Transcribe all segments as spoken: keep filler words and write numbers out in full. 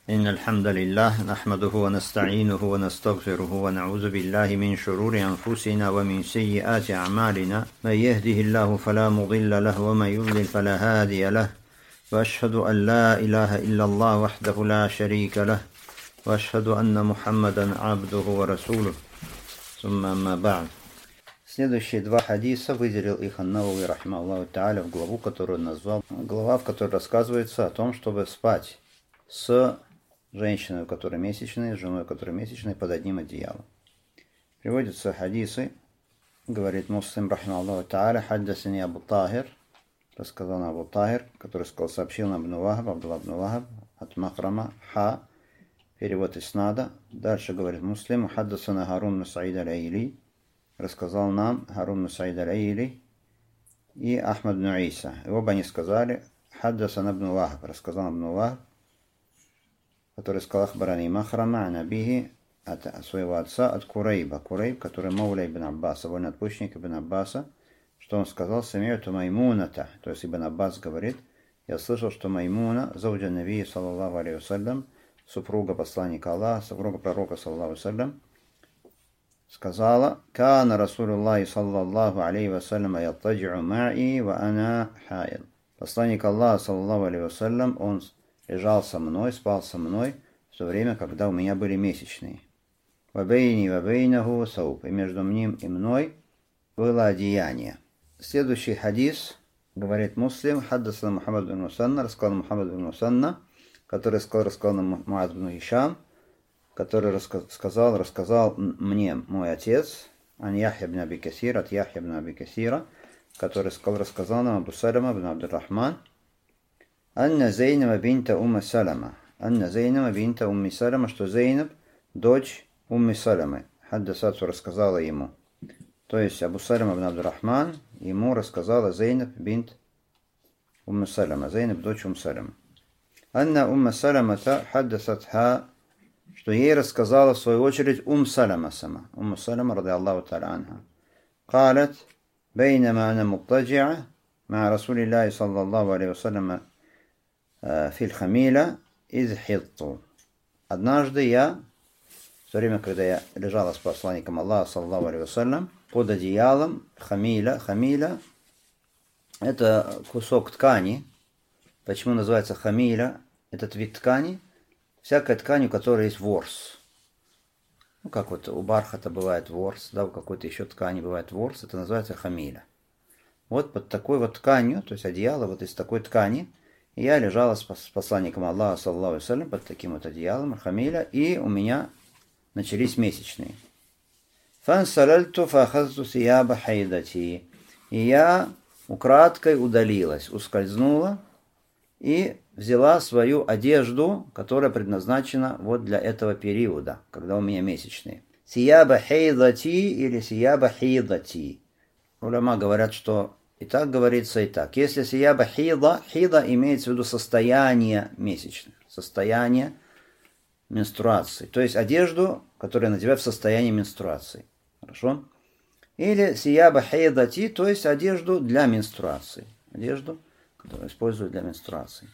إن الحمد لله نحمده ونستعينه ونستغفره ونعوذ بالله من شرور أنفسنا ومن سيئات أعمالنا من يهده الله فلا مضل له ومن يضلل فلا هادي له وأشهد أن لا إله إلا الله وحده لا شريك له وأشهد أن محمدا عبده ورسوله ثم أما بعد. Следующие два хадиса выделил их ан-Навави рахимахуллаху тааля в главу, которую он назвал, глава, в которой рассказывается о том, чтобы спать с женщиной, у которой месячные, с женой, у которой месячные, под одним одеялом. Приводятся хадисы, говорит Муслим рахимахуллаху тааля, хаддасани Абу Тахир, рассказал на Абу Тахир, который сказал, сообщил нам Ибн Вахаб, Абдуллах ибн Вахаб, от Махрама, ха, перевод иснада. Дальше говорит Муслим, хаддасана Харун ибн Саид аль-Айли, рассказал нам Харун ибн Саид аль-Айли и Ахмад ибн Иса. И оба они сказали, хаддасана Ибн Вахаб, рассказал Ибн Вахаб, который сказал Ахбарани Махрама, Анабихи, от своего отца, от Курейба. Курейб, который Мауля ибн Аббаса, вольноотпущенник ибн Аббаса, что он сказал, Сами'ту Маймуната, то есть ибн Аббас говорит, я слышал, что Маймуна, зауджа Навии, саллаллаху алейхи вассалям, супруга посланника Аллаха, супруга пророка, саллаллаху алейхи вассалям, сказала, Кана Расулуллахи, саллаллаху алейхи вассалям, яттаджи'у ма'и ва ана хаид. Посланник Аллаха, саллаллаху алейхи вассалям, он лежал со мной, спал со мной в то время, когда у меня были месячные. Вабейни вабейнаху сауп. И между ним и мной было одеяние. Следующий хадис, говорит Муслим, хаддасан Мухаммад ибн Мусанна, рассказал Мухаммад ибн Мусанна, который сказал, рассказал нам Муаз ибн Хишам, который рассказал, рассказал мне мой отец, ан Яхья ибн Аби Касир, от Яхья ибн Аби Касира, который сказал, рассказал нам Абу Салама ибн Абдуррахман, Анна Зейнаба бинта Умма Салама. Анна Зейнаба бинта Умми Салама, что Зейнаб, дочь Умми Саламы. Хаддасату рассказала ему. То есть Абу Салама ибн Абдуррахман ему рассказала Зейнаб бинт Умми Салама. Зейнаб, дочь Умми Салама. Анна Умма Саламата хаддасатха, что ей рассказала в свою очередь Ум Салама сама. Умма Салама, ради Аллаху та'аля анха. Калят, бейнама ана муттаджи'a, ма Расулиллахи саллаллаху алейхи вассалям, Филь хамиля из хитту. Однажды я, в то время, когда я лежала с посланником Аллаха, саллаллаху алейхи вассалям, под одеялом, хамиля, хамиля, это кусок ткани. Почему называется хамиля? Этот вид ткани, всякая ткань, у которой есть ворс. Ну, как вот у бархата бывает ворс, да, у какой-то еще ткани бывает ворс, это называется хамиля. Вот под такой вот тканью, то есть одеяло вот из такой ткани, и я лежала с посланником Аллаха, саллаллаху алейхи вассалям, под таким вот одеялом, хамиля, и у меня начались месячные. Фансалальту фахазту сияба хайдати. И я украдкой удалилась, ускользнула и взяла свою одежду, которая предназначена вот для этого периода, когда у меня месячные. Сияба хайдати или сияба хайдати. Уляма говорят, что и так говорится, и так. Если сияба хида, хида имеется в виду состояние месячных, состояние менструации. То есть одежду, которую надевают в состоянии менструации. Хорошо? Или сияба хидати, то есть одежду для менструации. Одежду, которую используют для менструации.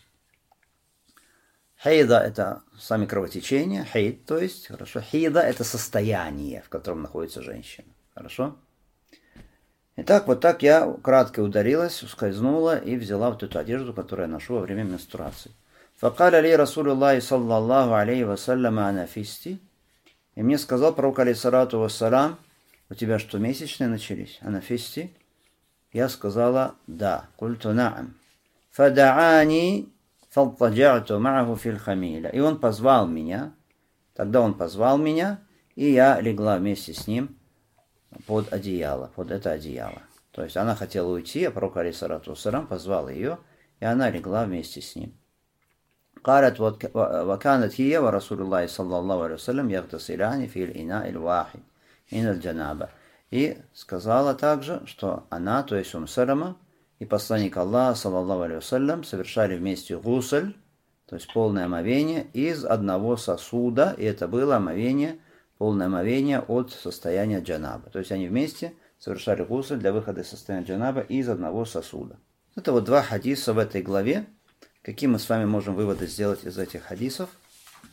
Хейда – это сами кровотечения. Хейд, то есть, хорошо. Хида – это состояние, в котором находится женщина. Хорошо? Итак, вот так я кратко ударилась, ускользнула и взяла вот эту одежду, которую я ношу во время менструации. Факаля ли Расулуллахи саллаллаху алейхи вассалям анафисти. И мне сказал пророк алейхиссалату вассалам, у тебя что, месячные начались? Анафисти? Я сказала, да. Культу наам. Фадаани фалтаджату ма'аху фил хамиля. И он позвал меня. Тогда он позвал меня, и я легла вместе с ним под одеяло, под это одеяло. То есть она хотела уйти, а пророк алейхиссалату вассалам позвал ее, и она легла вместе с ним. قالت وكانت هي ورسول الله صلى الله عليه وسلم يغتسلان في الإناء الواحد من الجنابة. И сказала также, что она, то есть Ум Салама, и посланник Аллаха, саллаллаху алейхи вассалям, совершали вместе гусль, то есть полное омовение, из одного сосуда, и это было омовение, полное омовение от состояния джанаба. То есть они вместе совершали гусль для выхода из состояния джанаба из одного сосуда. Это вот два хадиса в этой главе. Какие мы с вами можем выводы сделать из этих хадисов?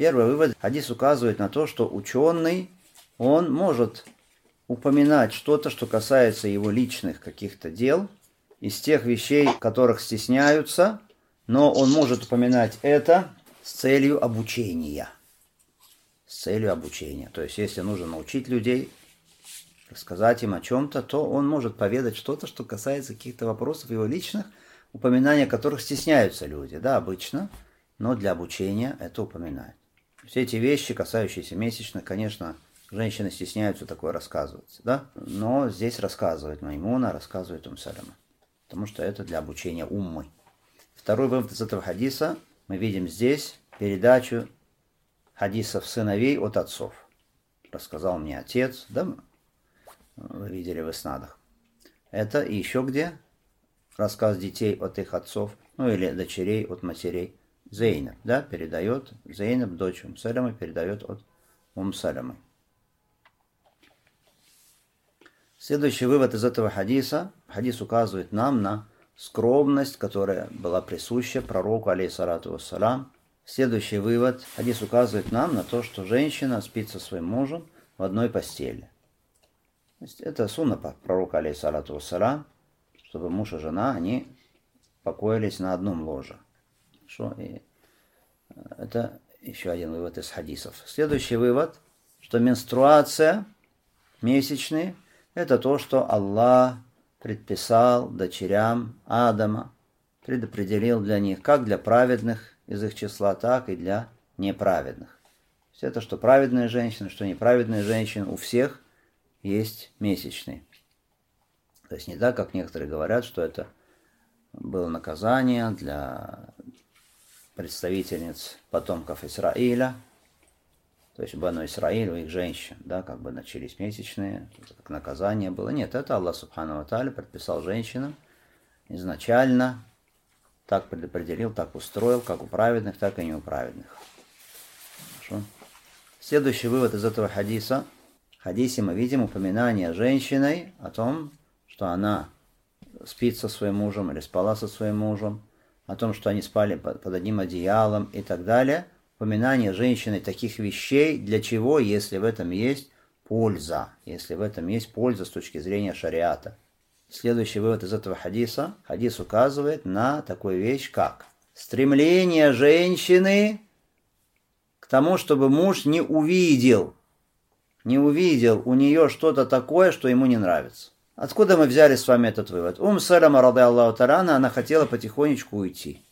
Первый вывод. Хадис указывает на то, что ученый, он может упоминать что-то, что касается его личных каких-то дел, из тех вещей, которых стесняются, но он может упоминать это с целью обучения. С целью обучения. То есть, если нужно научить людей, рассказать им о чем-то, то он может поведать что-то, что касается каких-то вопросов его личных, упоминания которых стесняются люди, да, обычно, но для обучения это упоминают. Все эти вещи, касающиеся месячных, конечно, женщины стесняются такое рассказывать, да, но здесь рассказывает Маймуна, рассказывает Ум Салама, потому что это для обучения уммы. Второй вывод из этого хадиса, мы видим здесь передачу хадисов сыновей от отцов. Рассказал мне отец, да, вы видели в иснадах. Это и еще где? Рассказ детей от их отцов, ну или дочерей от матерей. Зейнаб, да, передает, Зейнаб, дочь Ум Саламы, передает от Ум Саламы. Следующий вывод из этого хадиса. Хадис указывает нам на скромность, которая была присуща пророку, алейхиссалату вассалам. Следующий вывод. Хадис указывает нам на то, что женщина спит со своим мужем в одной постели. То есть это сунна пророка, алейхиссалату вассалам, чтобы муж и жена, они покоились на одном ложе. Хорошо? И это еще один вывод из хадисов. Следующий вывод, что менструация, месячные, это то, что Аллах предписал дочерям Адама, предопределил для них, как для праведных из их числа, так и для неправедных. То есть это, что праведные женщины, что неправедные женщины, у всех есть месячные. То есть не так, как некоторые говорят, что это было наказание для представительниц потомков Исраиля, то есть Бану Исраиль, у их женщин, да, как бы начались месячные, как наказание было. Нет, это Аллах Субхану ва Тааля предписал женщинам изначально, так предопределил, так устроил, как у праведных, так и не у праведных. Хорошо. Следующий вывод из этого хадиса. В хадисе мы видим упоминание женщиной о том, что она спит со своим мужем или спала со своим мужем, о том, что они спали под одним одеялом и так далее. Упоминание женщины таких вещей, для чего, если в этом есть польза, если в этом есть польза с точки зрения шариата. Следующий вывод из этого хадиса. Хадис указывает на такую вещь, как стремление женщины к тому, чтобы муж не увидел, не увидел у нее что-то такое, что ему не нравится. Откуда мы взяли с вами этот вывод? Ум Салама, ради Аллаху та'аля, она хотела потихонечку уйти.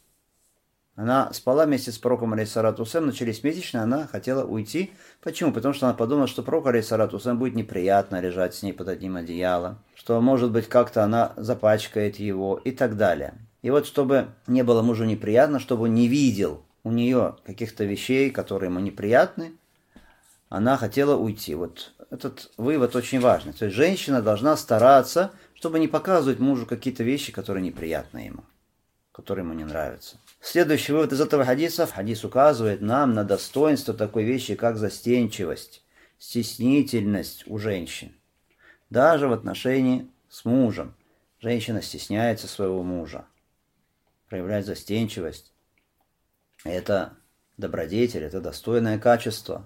Она спала вместе с пророком, алейхиссалату вассалям, начались месячные, она хотела уйти. Почему? Потому что она подумала, что пророк, алейхиссалату вассалям, будет неприятно лежать с ней под одним одеялом, что, может быть, как-то она запачкает его и так далее. И вот, чтобы не было мужу неприятно, чтобы он не видел у нее каких-то вещей, которые ему неприятны, она хотела уйти. Вот этот вывод очень важный. То есть женщина должна стараться, чтобы не показывать мужу какие-то вещи, которые неприятны ему, которые ему не нравятся. Следующий вывод из этого хадиса. Хадис указывает нам на достоинство такой вещи, как застенчивость, стеснительность у женщин. Даже в отношении с мужем. Женщина стесняется своего мужа, проявляет застенчивость. Это добродетель, это достойное качество.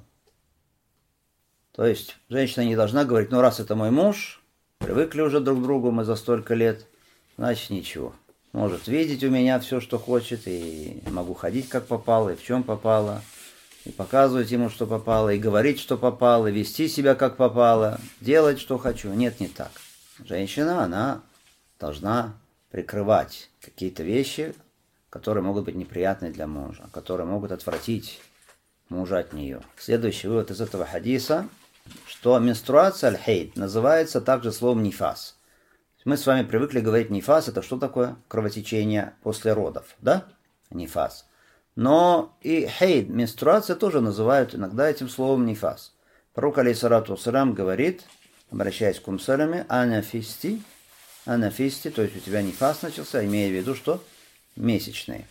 То есть женщина не должна говорить, ну раз это мой муж, привыкли уже друг к другу мы за столько лет, значит ничего. Может видеть у меня все, что хочет, и могу ходить как попало, и в чем попало, и показывать ему, что попало, и говорить, что попало, и вести себя как попало, делать, что хочу. Нет, не так. Женщина, она должна прикрывать какие-то вещи, которые могут быть неприятны для мужа, которые могут отвратить мужа от нее. Следующий вывод из этого хадиса, что менструация аль-хейд называется также словом нифас. Мы с вами привыкли говорить нифас, это что такое? Кровотечение после родов, да? Нифас. Но и хейд, менструация, тоже называют иногда этим словом нифас. Пророк, алейхиссалату вассалям, говорит, обращаясь к Ум Саламе, анафисти, анафисти, то есть у тебя нифас начался, имея в виду, что месячные.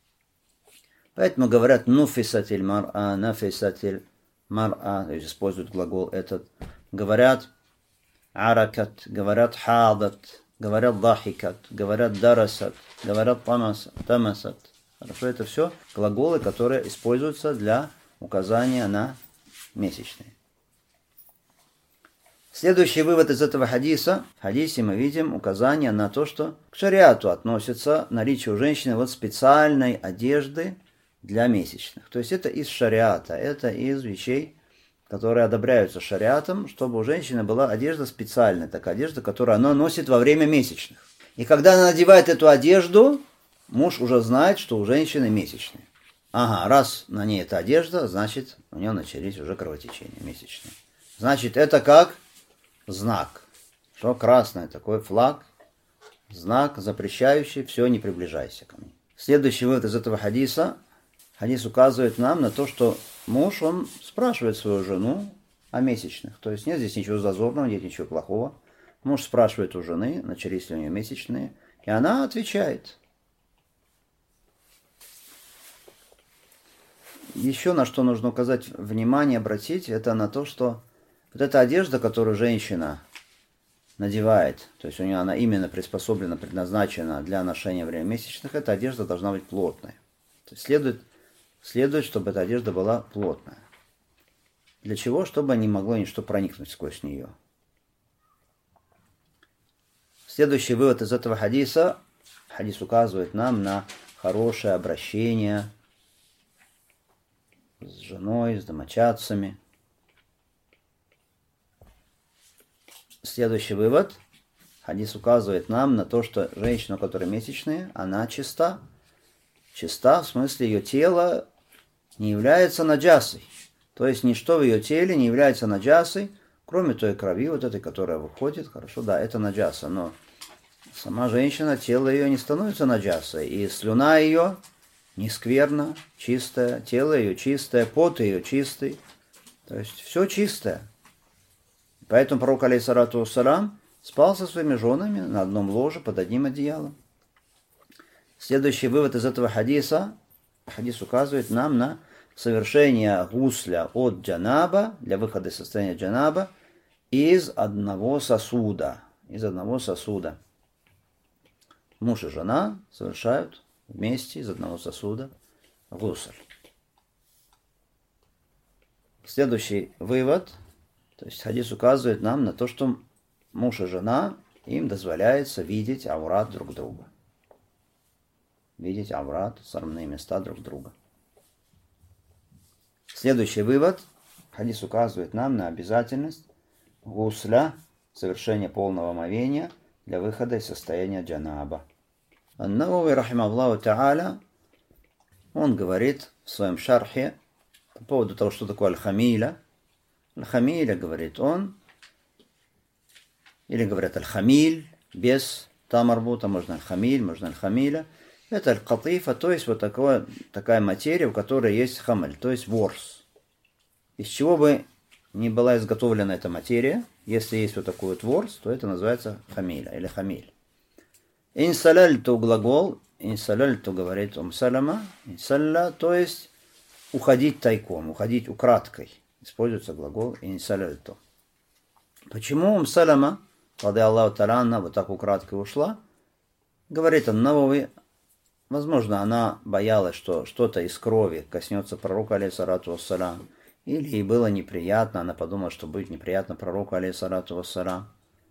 Поэтому говорят нуфисатиль мар'а, нафисатиль мар'а, то есть используют глагол этот. Говорят аракат, говорят хадат, говорят дахикат, говорят дарасат, говорят тамасат. Хорошо, это все глаголы, которые используются для указание на месячные. Следующий вывод из этого хадиса. В хадисе мы видим указание на то, что к шариату относится наличие у женщины вот специальной одежды для месячных. То есть это из шариата, это из вещей, которые одобряются шариатом, чтобы у женщины была одежда специальная, такая одежда, которую она носит во время месячных. И когда она надевает эту одежду, муж уже знает, что у женщины месячные. Ага, раз на ней эта одежда, значит, у нее начались уже кровотечения месячные. Значит, это как знак, что красный такой флаг, знак, запрещающий, все, не приближайся ко мне. Следующий вывод из этого хадиса. Хадис указывает нам на то, что муж, он спрашивает свою жену о месячных. То есть нет здесь ничего зазорного, нет ничего плохого. Муж спрашивает у жены, начались ли у нее месячные, и она отвечает. Еще на что нужно указать внимание, обратить, это на то, что вот эта одежда, которую женщина надевает, то есть у нее она именно приспособлена, предназначена для ношения во время месячных, эта одежда должна быть плотной. То есть следует, следует, чтобы эта одежда была плотная. Для чего? Чтобы не могло ничто проникнуть сквозь нее. Следующий вывод из этого хадиса. Хадис указывает нам на хорошее обращение с женой, с домочадцами. Следующий вывод. Хадис указывает нам на то, что женщина, у которой месячные, она чиста. Чиста в смысле ее тело не является наджасой. То есть ничто в ее теле не является наджасой, кроме той крови, вот этой, которая выходит. Хорошо, да, это наджаса, но сама женщина, тело ее не становится наджасой. И слюна ее не скверна, чистая, тело ее чистое, пот ее чистый. То есть все чистое. Поэтому пророк, алейхиссалату вассалам, спал со своими женами на одном ложе под одним одеялом. Следующий вывод из этого хадиса. Хадис указывает нам на совершение гусля от джанаба, для выхода из состояния джанаба, из одного сосуда. Из одного сосуда. Муж и жена совершают вместе из одного сосуда гусль. Следующий вывод. То есть хадис указывает нам на то, что муж и жена, им дозволяется видеть аврат друг друга. Видеть аврат, срамные места друг друга. Следующий вывод. Хадис указывает нам на обязательность гусля, совершения полного омовения для выхода из состояния джанаба. Ан-Навави, рахимахуллаху та'аля, он говорит в своем шархе по поводу того, что такое аль-хамиля. Аль-хамиля, говорит он, или говорят аль-хамиль, без тамарбута, можно аль-хамиль, можно аль-хамиля. Это аль-катифа, то есть вот такое, такая материя, у которой есть хамаль, то есть ворс. Из чего бы ни была изготовлена эта материя, если есть вот такой вот ворс, то это называется хамиля или хамиль. Инсаляльту глагол, инсаляльту говорит умсалама, инсалля, то есть уходить тайком, уходить украдкой. Используется глагол инсаляльту. Почему умсалама, рады Аллаху та'аля, вот так украдкой ушла? Говорит Ан-Навави, возможно, она боялась, что что-то из крови коснется пророка, алейхиссалату вассалам, или ей было неприятно, она подумала, что будет неприятно пророку, алейхиссалату вассалам,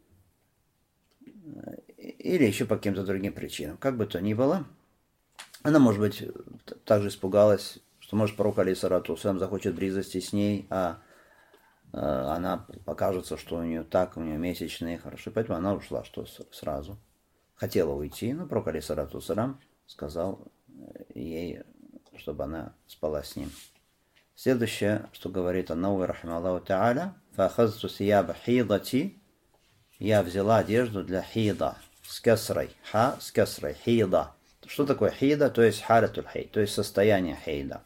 или еще по каким-то другим причинам. Как бы то ни было, она, может быть, также испугалась, что, может, пророк, алейхиссалату вассалам, захочет близости с ней, а она покажется, что у нее так, у нее месячные, хорошо, поэтому она ушла, что сразу. Хотела уйти, но пророк, алейхиссалату вассалам, сказал ей, чтобы она спала с ним. Следующее, что говорит Ан-Навави, рахимахуллаху та'аля, «Фахазту сияба хидати», я взяла одежду для хида, с касрой, ха, с касрой, хида. Что такое хида? То есть харатуль хейд, то есть состояние хейда.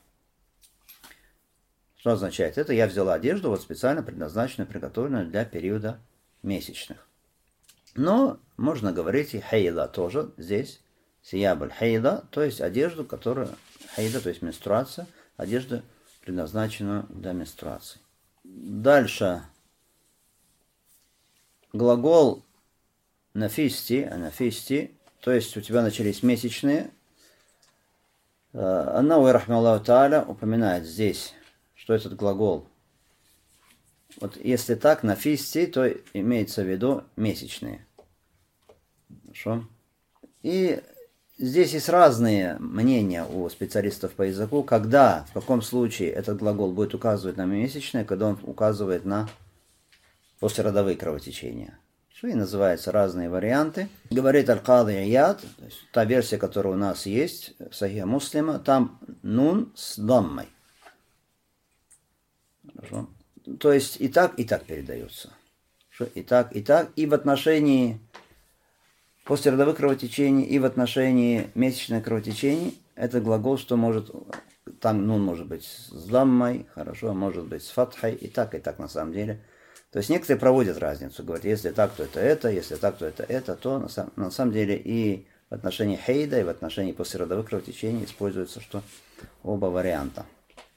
Что означает это? Я взяла одежду, вот специально предназначенную, приготовленную для периода месячных. Но можно говорить и хейда тоже здесь. Сиябаль хейда, то есть одежду, которая, хейда, то есть менструация, одежда, предназначенную для менструации. Дальше. Глагол нафисти, нафисти, то есть у тебя начались месячные. Ан-Навави, рахимахуллаху та'аля, упоминает здесь что этот глагол. Вот если так, нафисти, то имеется в виду месячные. Хорошо. И здесь есть разные мнения у специалистов по языку, когда, в каком случае этот глагол будет указывать на месячные, когда он указывает на послеродовые кровотечения. Что и называются разные варианты. Говорит Аль-Кади Ияд, то есть та версия, которая у нас есть, Сахих Муслима, там нун с даммой. Хорошо. То есть и так, и так передается. Что и так, и так. И в отношении послеродовых кровотечений, и в отношении месячных кровотечений это глагол, что может, там нун может быть с даммой, хорошо, может быть с фатхой, и так, и так на самом деле. То есть некоторые проводят разницу, говорят, если так, то это это, если так, то это это, то на самом, на самом деле и в отношении хейда, и в отношении послеродовых кровотечений используется что оба варианта.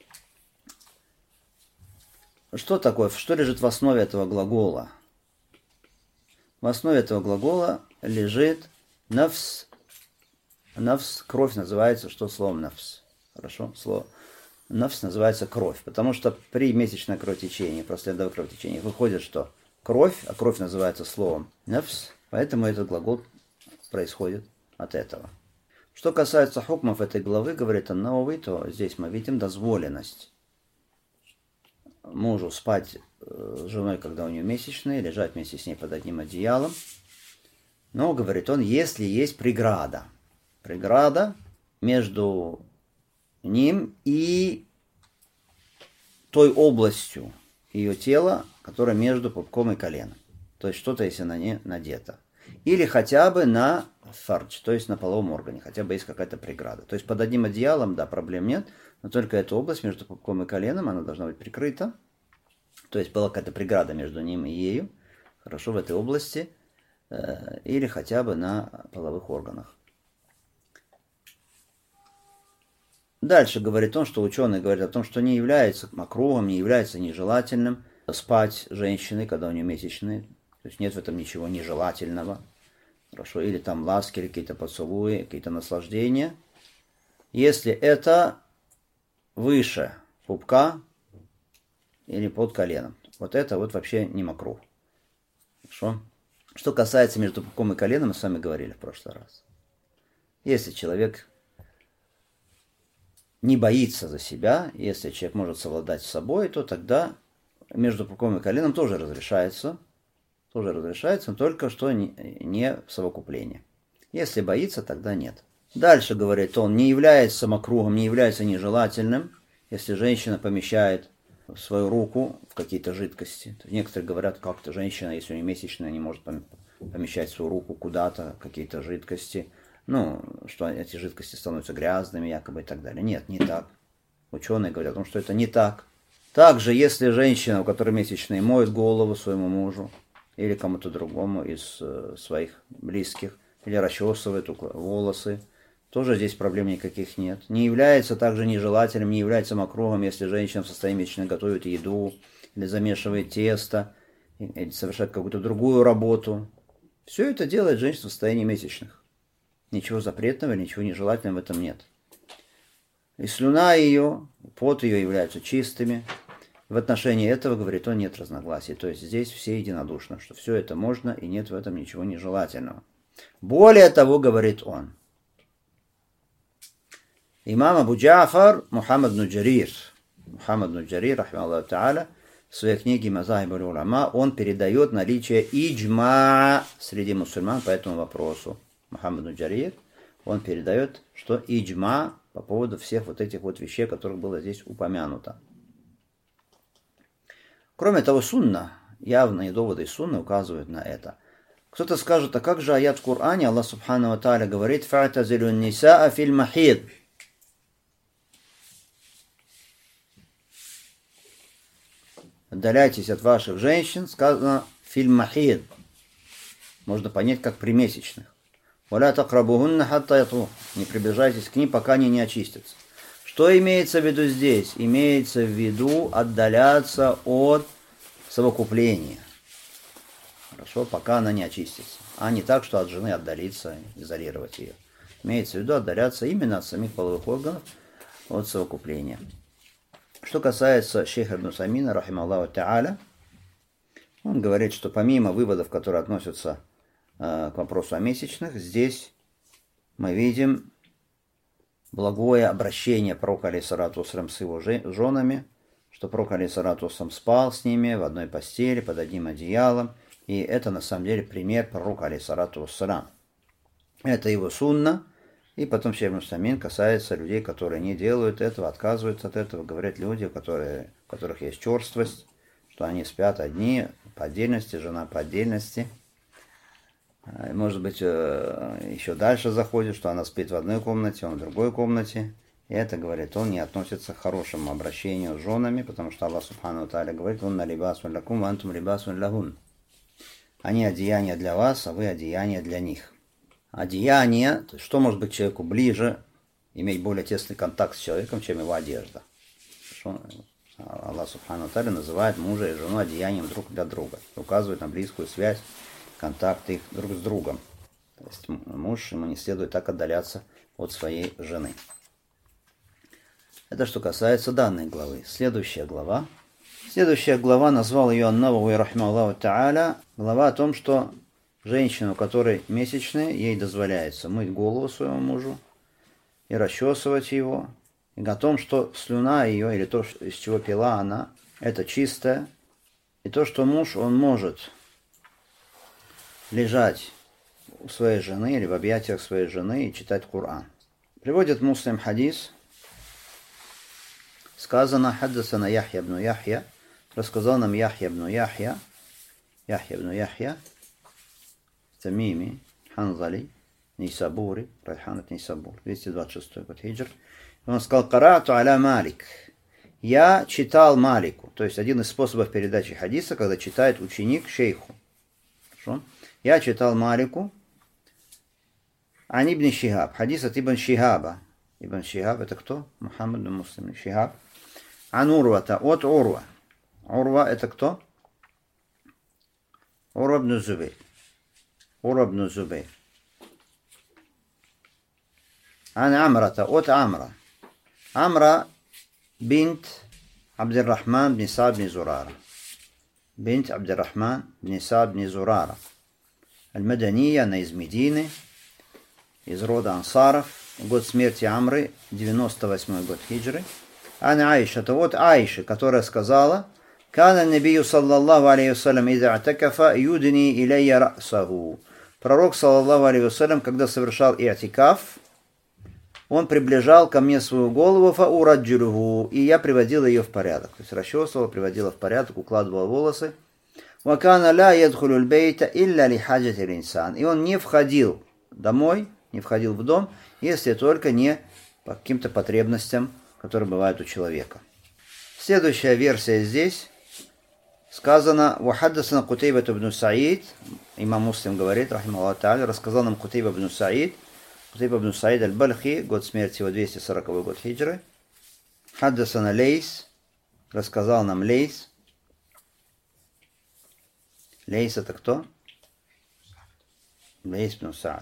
Что такое, что лежит в основе этого глагола? В основе этого глагола лежит нафс. Нафс, кровь называется, что словом нафс. Хорошо, слово. Нафс называется кровь, потому что при месячном кровотечении, последовательном кровотечении выходит, что кровь, а кровь называется словом нафс, поэтому этот глагол происходит от этого. Что касается хукмов этой главы, говорит Ан-Навави, то здесь мы видим дозволенность мужу спать с женой, когда у нее месячные, лежать вместе с ней под одним одеялом. Но, говорит он, если есть преграда, преграда между ним и той областью ее тела, которая между пупком и коленом. То есть что-то, если на ней надето. Или хотя бы на фардж, то есть на половом органе, хотя бы есть какая-то преграда. То есть под одним одеялом, да, проблем нет, но только эта область между пупком и коленом, она должна быть прикрыта. То есть была какая-то преграда между ним и ею, хорошо, в этой области, э, или хотя бы на половых органах. Дальше говорит он, что ученые говорят о том, что не является макрухом, не является нежелательным спать женщиной, когда у нее месячные. То есть нет в этом ничего нежелательного. Хорошо, или там ласки, или какие-то поцелуи, какие-то наслаждения. Если это выше пупка или под коленом. Вот это вот вообще не макрух. Хорошо. Что касается между пупком и коленом, мы с вами говорили в прошлый раз. Если человек не боится за себя, если человек может совладать с собой, то тогда между пупком и коленом тоже разрешается, тоже разрешается, но только что не, не совокупление. Если боится, тогда нет. Дальше, говорит он, не является макрухом, не является нежелательным, если женщина помещает свою руку в какие-то жидкости. Некоторые говорят, как-то женщина, если у нее месячная, не может помещать свою руку куда-то, какие-то жидкости. Ну, что эти жидкости становятся грязными, якобы и так далее. Нет, не так. Ученые говорят о том, что это не так. Также, если женщина, у которой месячные, моет голову своему мужу или кому-то другому из э, своих близких, или расчесывает волосы, тоже здесь проблем никаких нет. Не является также нежелательным, не является макрухом, если женщина в состоянии месячной готовит еду, или замешивает тесто, или совершает какую-то другую работу. Все это делает женщина в состоянии месячных. Ничего запретного, ничего нежелательного в этом нет. И слюна ее, пот ее являются чистыми. В отношении этого, говорит он, нет разногласий. То есть здесь все единодушно, что все это можно и нет в этом ничего нежелательного. Более того, говорит он, имам Абу Джафар Мухаммад бн Джарир, Мухаммад бн Джарир, рахмаллаху та'аля, в своей книге «Мазахиб аль-Уляма» он передает наличие иджма среди мусульман по этому вопросу. Мухаммад бн Джарир, он передает, что иджма по поводу всех вот этих вот вещей, которых было здесь упомянуто. Кроме того, сунна, явные доводы из сунны указывают на это. Кто-то скажет, а как же аят в Коране, Аллах субхану ва тааля говорит, «Фа'тазилу н-нисаа фил махид». Отдаляйтесь от ваших женщин, сказано «фил махид». Можно понять, как при месячных. «Валя такрабухунна хатта ятух». Не приближайтесь к ним, пока они не очистятся. Что имеется в виду здесь? Имеется в виду отдаляться от совокупления. Хорошо, пока она не очистится. А не так, что от жены отдалиться, изолировать ее. Имеется в виду отдаляться именно от самих половых органов, от совокупления. Что касается шейха ибн Усаймина, рахималлаху та'аля, он говорит, что помимо выводов, которые относятся э, к вопросу о месячных, здесь мы видим благое обращение пророка алейхиссалату вассалям с его женами, что пророк алейхиссалату вассалям спал с ними в одной постели, под одним одеялом, и это на самом деле пример пророка алейхиссалату вассалям. Это его сунна, и потом шейх ибн Усаймин касается людей, которые не делают этого, отказываются от этого, говорят люди, которые, у которых есть черствость, что они спят одни, по отдельности, жена по отдельности. Может быть, еще дальше заходит, что она спит в одной комнате, он в другой комнате. И это, говорит, он не относится к хорошему обращению с женами, потому что Аллах Субхану ва Тааля говорит: «Унна либасун лакум, ва антум либасун лахун». Они одеяние для вас, а вы одеяние для них. Одеяние, то есть что может быть человеку ближе, иметь более тесный контакт с человеком, чем его одежда. Что Аллах Субхану ва Тааля называет мужа и жену одеянием друг для друга, указывает на близкую связь, контакт их друг с другом. То есть муж, ему не следует так отдаляться от своей жены. Это что касается данной главы. Следующая глава. Следующая глава, назвал ее Ан-Навави рахимахуллаху та'аля, глава о том, что женщина, у которой месячные, ей дозволяется мыть голову своему мужу и расчесывать его, и о том, что слюна ее, или то, из чего пила она, это чистое, и то, что муж, он может лежать у своей жены или в объятиях своей жены и читать Коран. Приводит Муслим хадис. Сказано: «Хаддасана Яхья ибн Яхья», рассказал нам Яхья ибн Яхья, Яхья ибн Яхья, Тамими, Ханзали, Нейсабури, Райханат Нейсабур, двести двадцать шестой год хиджр. Он сказал: «Карату аля Малик». Я читал Малику. То есть один из способов передачи хадиса, когда читает ученик шейху. Хорошо? Я читал Малику. Ан ибн Шихаб. Хадис от ибн Шихаба. Ибн Шихаб это кто? Мухаммад ибн Муслим Шихаб. Ан Урвата. От Урва. Урва это кто? Урва ибн Зубейр. Урва ибн Зубейр. Ан Амрата. От Амра. Амра бинт Абдуррахман бн Саад бн Зурара. Бинт Абдуррахман бн Саад бн Зурара. Аль-Мадания, она из Медины, из рода ансаров. Год смерти Амры, девяносто восьмой год хиджры. Ана Аиша, это вот Аиша, которая сказала: «Кана набию саллаллаху алейхи вассалям иза атакафа юдни илейя расаху». Пророк, саллаллаху алейхи вассалям, когда совершал иатикаф, он приближал ко мне свою голову, фа ураджируху, и я приводил ее в порядок. То есть расчесывал, приводила в порядок, укладывал волосы. «Вакана ла ядхулю ль-бейта илля ли хаджати л-инсан». И он не входил домой, не входил в дом, если только не по каким-то потребностям, которые бывают у человека. Следующая версия здесь сказано: «Вахаддасана Кутейба ибн Саид». Имам Муслим говорит, рахимахуллаху та'аля, рассказал нам Кутейба ибн Саид. Кутейба ибн Саид аль-Бальхи, год смерти его двести сороковой год хиджры. Хаддасана Лейс, рассказал нам Лейс. Лейс это кто? Лейс ибн Саад.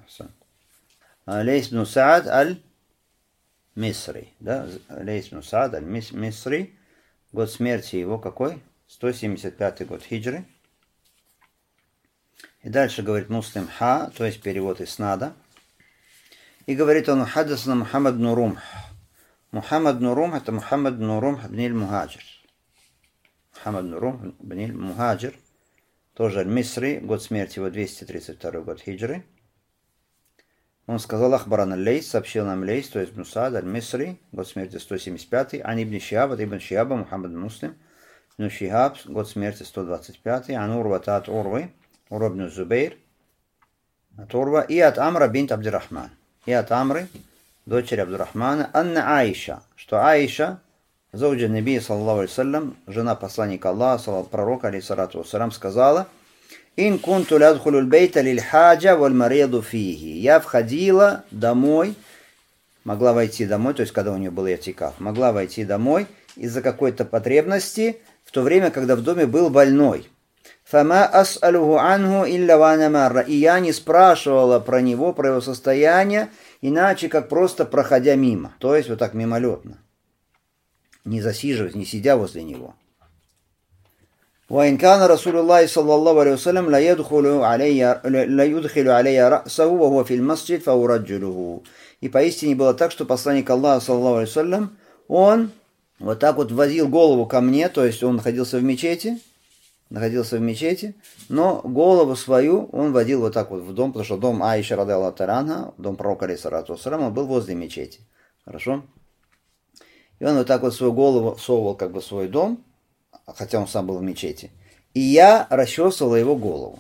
Лейс ибн Саад аль-Мисри. Да? Лейс ибн Саад аль-Мисри. Год смерти его какой? сто семьдесят пятый год хиджры. И дальше говорит Муслим ха, то есть перевод иснада. И говорит он: «Хаддасана Мухаммад бн Румх». Мухаммад бн Румх это Мухаммад бн Румх бн аль-Мухаджир. Мухаммад бн Румх бн аль-Мухаджир. Тоже аль-Мисри, год смерти его двести тридцать второй год хиджры. Он сказал: «Ахбаран аль-Лейс», сообщил нам Лейс, то есть Мусад аль-Мисри, год смерти сто семьдесят пятый. Ан ибн Шихаб, ибн Шихаба, Мухаммад бн Муслим, ибн Шихаб, год смерти сто двадцать пятый. Ан Урвата от Урвы, Урва ибн Зубейр, от Урва, и от Амра бинт Абдуррахман. И от Амры, дочери Абдуррахмана, Анна Аиша, что Аиша, зауджа Наби, саллаллаху алейхи вассалям, жена посланника Аллаха, пророка, алейхиссалату вассалям, сказала: «Ин кунту лядхулю ль-бейта лиль-хаджа валь-мариду фихи». Я входила домой, могла войти домой, то есть когда у нее был иатикаф, могла войти домой из-за какой-то потребности в то время, когда в доме был больной. «Фама ас'алуху анху илля вана марра». И я не спрашивала про него, про его состояние, иначе как просто проходя мимо, то есть вот так мимолетно. не засиживаясь, не сидя возле него. وإن كان رسول الله صلى الله عليه وسلم لا يدخل علي لا يدخل علي رأسه وهو في المسجد فأرجله. И поистине было так, что посланник Аллаха, саллаллаху алейхи ва саллям, он вот так вот вводил голову ко мне, то есть он находился в мечети, находился в мечети, но голову свою он водил вот так вот в дом, потому что дом Аиши радхиаллаху та'аля анха, дом пророка алейхиссалату вассалям, он был возле мечети. Хорошо? И он вот так вот свою голову совывал как бы в свой дом, хотя он сам был в мечети, и я расчесывал его голову.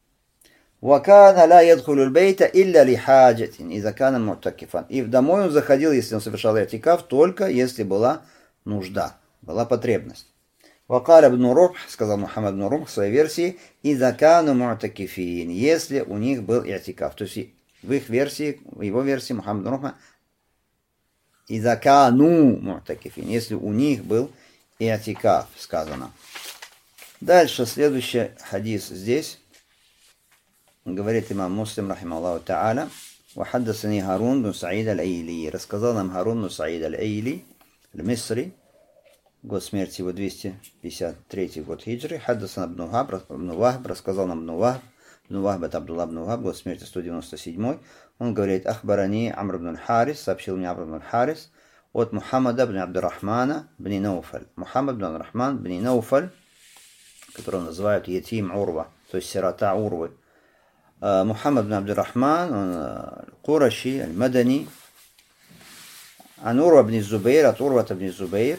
وَكَانَ لَا يَدْخُلُ الْبَيْتَ إِلَّا لِحَاجَةٍ إِذَا كَانَ مُعْتَكِفًا. И в домой он заходил, если он совершал и'тикаф, только если была нужда, была потребность. وَقَالَ ابْنُ رُمْحٍ, сказал Мухаммад ибн Румх в своей версии, إِذَا كَانُوا مُعْتَكِفِينَ, если у них был и'тикаф. То есть в их версии, в его версии Мухаммад ибн Румха, إِذَا كَانُوا مُعْتَكِفِينَ, если у них был и'тикаф, сказано. Дальше, следующий хадис здесь. Говорит имам Муслим, рахимахуллаху та'аля, «Вахаддасани Харун бин Саид аль-Айли». Рассказал нам Харун бин Саид аль-Айли, аль-Мисри, год смерти его двести пятьдесят третий год хиджры. «Хаддасан ибн Вахб», рассказал нам ибн Вахб. Ибн Вахб это Абдулла ибн Вахб, год смерти сто девяносто седьмой. Он говорит, «Ахбарани Амр ибн Харис», сообщил мне Амр ибн Харис, от Мухаммада ибн Абдуррахмана ибн Науфаль. Мухаммад ибн Абдуррахман ибн Науфаль, которого называют Ятим Урва, то есть сирота Урвы. Мухаммад ибн Абдуррахман, он Кураши, аль-Мадани, ан Урва ибн Зубейр, от Урва ибн Зубейр,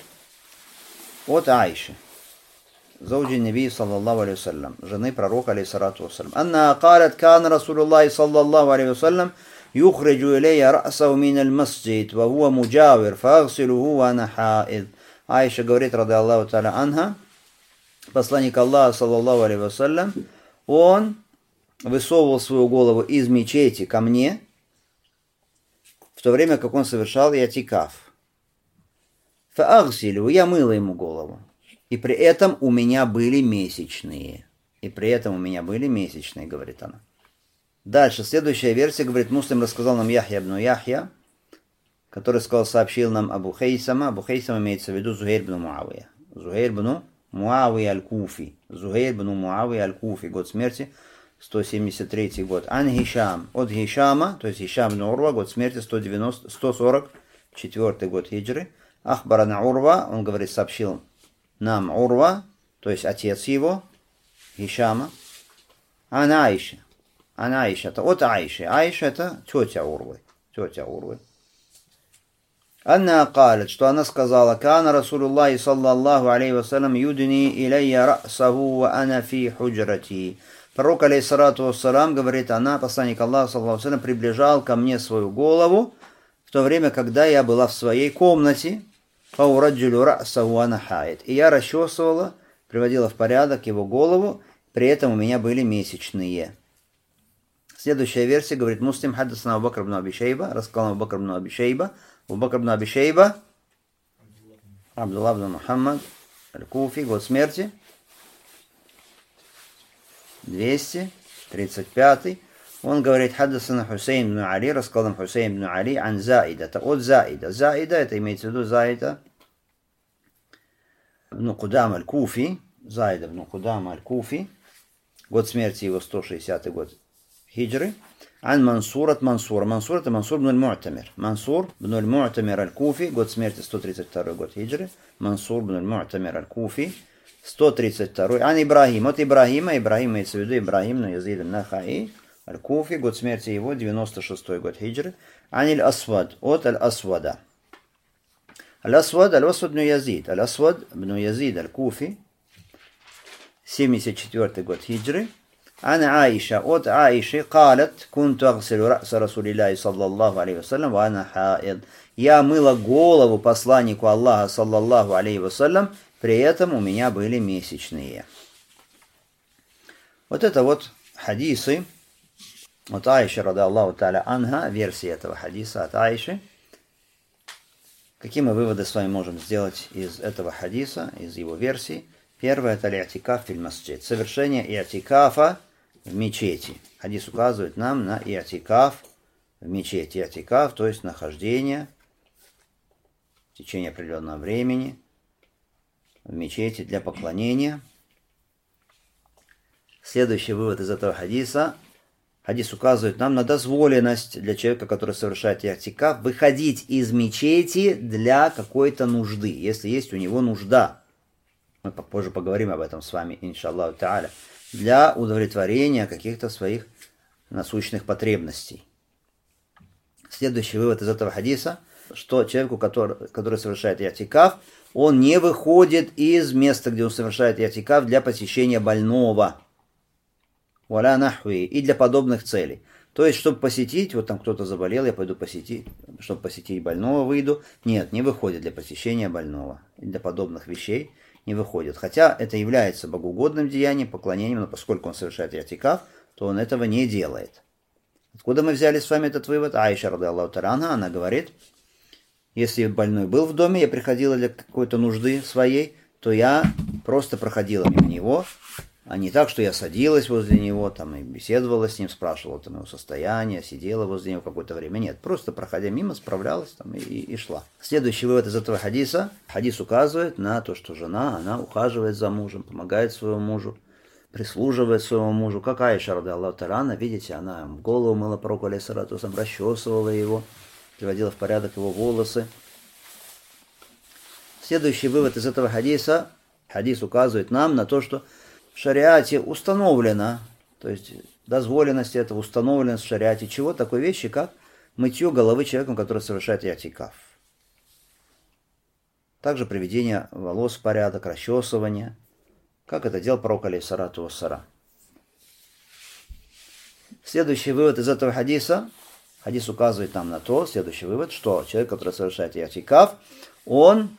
от Аиши, зауджи Наби, саллаллаху алейхи ва саллям, жены пророка, алейхиссалату ва саллям. Анна калят, кан Расулуллахи, саллаллаху алейхи ва саллям, юхриджу илейя ра'саху мин аль-масджид, ва хуа муджавир, фагсилуху ва ана хаид. Аиша говорит, рады Аллаху та'аля анха, посланник Аллаха, саллаллаху алейхи ва саллям, он высовывал свою голову из мечети ко мне, в то время как он совершал и'тикаф. Фаагсилю, я мыла ему голову. И при этом у меня были месячные. И при этом у меня были месячные, говорит она. Дальше, следующая версия, говорит, Муслим рассказал нам Яхья ибн Яхья, который сказал, сообщил нам Абу Хейсама. Абу Хейсама имеется в виду Зухейр ибн Муавия. Зухейр ибн Муавия аль-Куфи. Зухейр ибн Муавия аль-Куфи, год смерти сто семьдесят третий год. Ан Хишам, от Хишама, то есть Хишам ибн Урва, год смерти сто сорок четвёртый год хиджры. Ахбарана Урва, он говорит, сообщил нам Урва, то есть отец его, Хишама. Ан Аиша. Ан Аиша, это от Аиши. Аиша это тетя Урвы. Тетя Урвы. Анна калет, что она сказала, кана Расулуллахи саллаллаху алейхи ва саллям юдни илейя ра'саху ва ана фи худжрати. Пророк, алейхиссалату вассалам, говорит, она, посланник Аллаха, саллаллаху алейхи ва саллям, приближал ко мне свою голову в то время, когда я была в своей комнате, фаураджулю ра'саху ана хаид. И я расчесывала, приводила в порядок его голову, при этом у меня были месячные. Следующая версия, говорит, Муслим, хаддасана Абу Бакр ибн Аби Шейба, рассказал Абу Бакр ибн Аби Шейба, Абу Бакр ибн Аби Шейба, Абдулла ибн Мухаммад, аль-Куфи, год смерти двести тридцать пятый. Он говорит, хаддасана Хусейн ибн Али, рассказал нам Хусейн ибн Али, ан Заида, это от Заида. Заида, это имеется в виду Заида ибн Кудам аль-Куфи, Заида ибн Кудам аль-Куфи, год смерти его сто шестидесятый год хиджры. Ан Мансур от Мансура. Мансур это Мансур ибн аль-Му'тамир. Мансур ибн аль-Му'тамир аль-Куфи, год смерти сто тридцать второй год хиджры. Мансур ибн аль-Му'тамир аль-Куфи, сто тридцать второй. Ан Ибрахим. От Ибрахима. Ибрахим имеется в виду Ибрахим, но Язид ан-Нахаи аль-Куфи, год смерти его девяносто шестой год хиджры. Ан Аль-Асвад. От Аль-Асвада. Аль-Асвад, Аль-Асвад ибн Язид. Аль-Асвад ибн Язид аль-Куфи, семьдесят четвёртый год хиджры. Ана Аиша, от Аиши, калят, кунту агсилю раса Расулиллахи саллаллаху алейхи ва саллям, ва ана хаид. Я мыла голову посланнику Аллаха саллаллаху алейхи ва саллям, при этом у меня были месячные. Вот это вот хадисы от Аиши, рады Аллаху та'аля анха, версия этого хадиса от Аиши. Какие мы выводы с вами можем сделать из этого хадиса, из его версии? Первое – это и'тикаф фил масджид, совершение и'тикафа в мечети. Хадис указывает нам на и'тикаф в мечети. И'тикаф, то есть нахождение в течение определенного времени в мечети для поклонения. Следующий вывод из этого хадиса. Хадис указывает нам на дозволенность для человека, который совершает и'тикаф, выходить из мечети для какой-то нужды, если есть у него нужда. Мы попозже поговорим об этом с вами, иншаллаху та'аля. Для удовлетворения каких-то своих насущных потребностей. Следующий вывод из этого хадиса, что человеку, который, который совершает и'тикаф, он не выходит из места, где он совершает и'тикаф, для посещения больного. Валя нахви, и для подобных целей. То есть, чтобы посетить, вот там кто-то заболел, я пойду посетить, чтобы посетить больного выйду. Нет, не выходит для посещения больного. И для подобных вещей не выходит. Хотя это является богоугодным деянием, поклонением, но поскольку он совершает и'тикаф, то он этого не делает. Откуда мы взяли с вами этот вывод? Аиша, радиаллаху та'аля анха, она говорит, если больной был в доме, я приходила для какой-то нужды своей, то я просто проходила мимо него, а не так, что я садилась возле него, там, и беседовала с ним, спрашивала там его состояние, сидела возле него какое-то время. Нет, просто проходя мимо, справлялась там, и, и шла. Следующий вывод из этого хадиса. Хадис указывает на то, что жена, она ухаживает за мужем, помогает своему мужу, прислуживает своему мужу. Как Аиша, радиаллаху та'аля анха, видите, она голову мыла пророку, алейхиссалату вассалям, расчесывала его, приводила в порядок его волосы. Следующий вывод из этого хадиса. Хадис указывает нам на то, что в шариате установлено, то есть дозволенность этого установлена в шариате чего? Такой вещи, как мытье головы человеком, который совершает и'тикаф. Также приведение волос в порядок, расчесывание, как это делал пророк, алейхиссалату вассалям. Следующий вывод из этого хадиса. Хадис указывает нам на то, следующий вывод, что человек, который совершает и'тикаф, он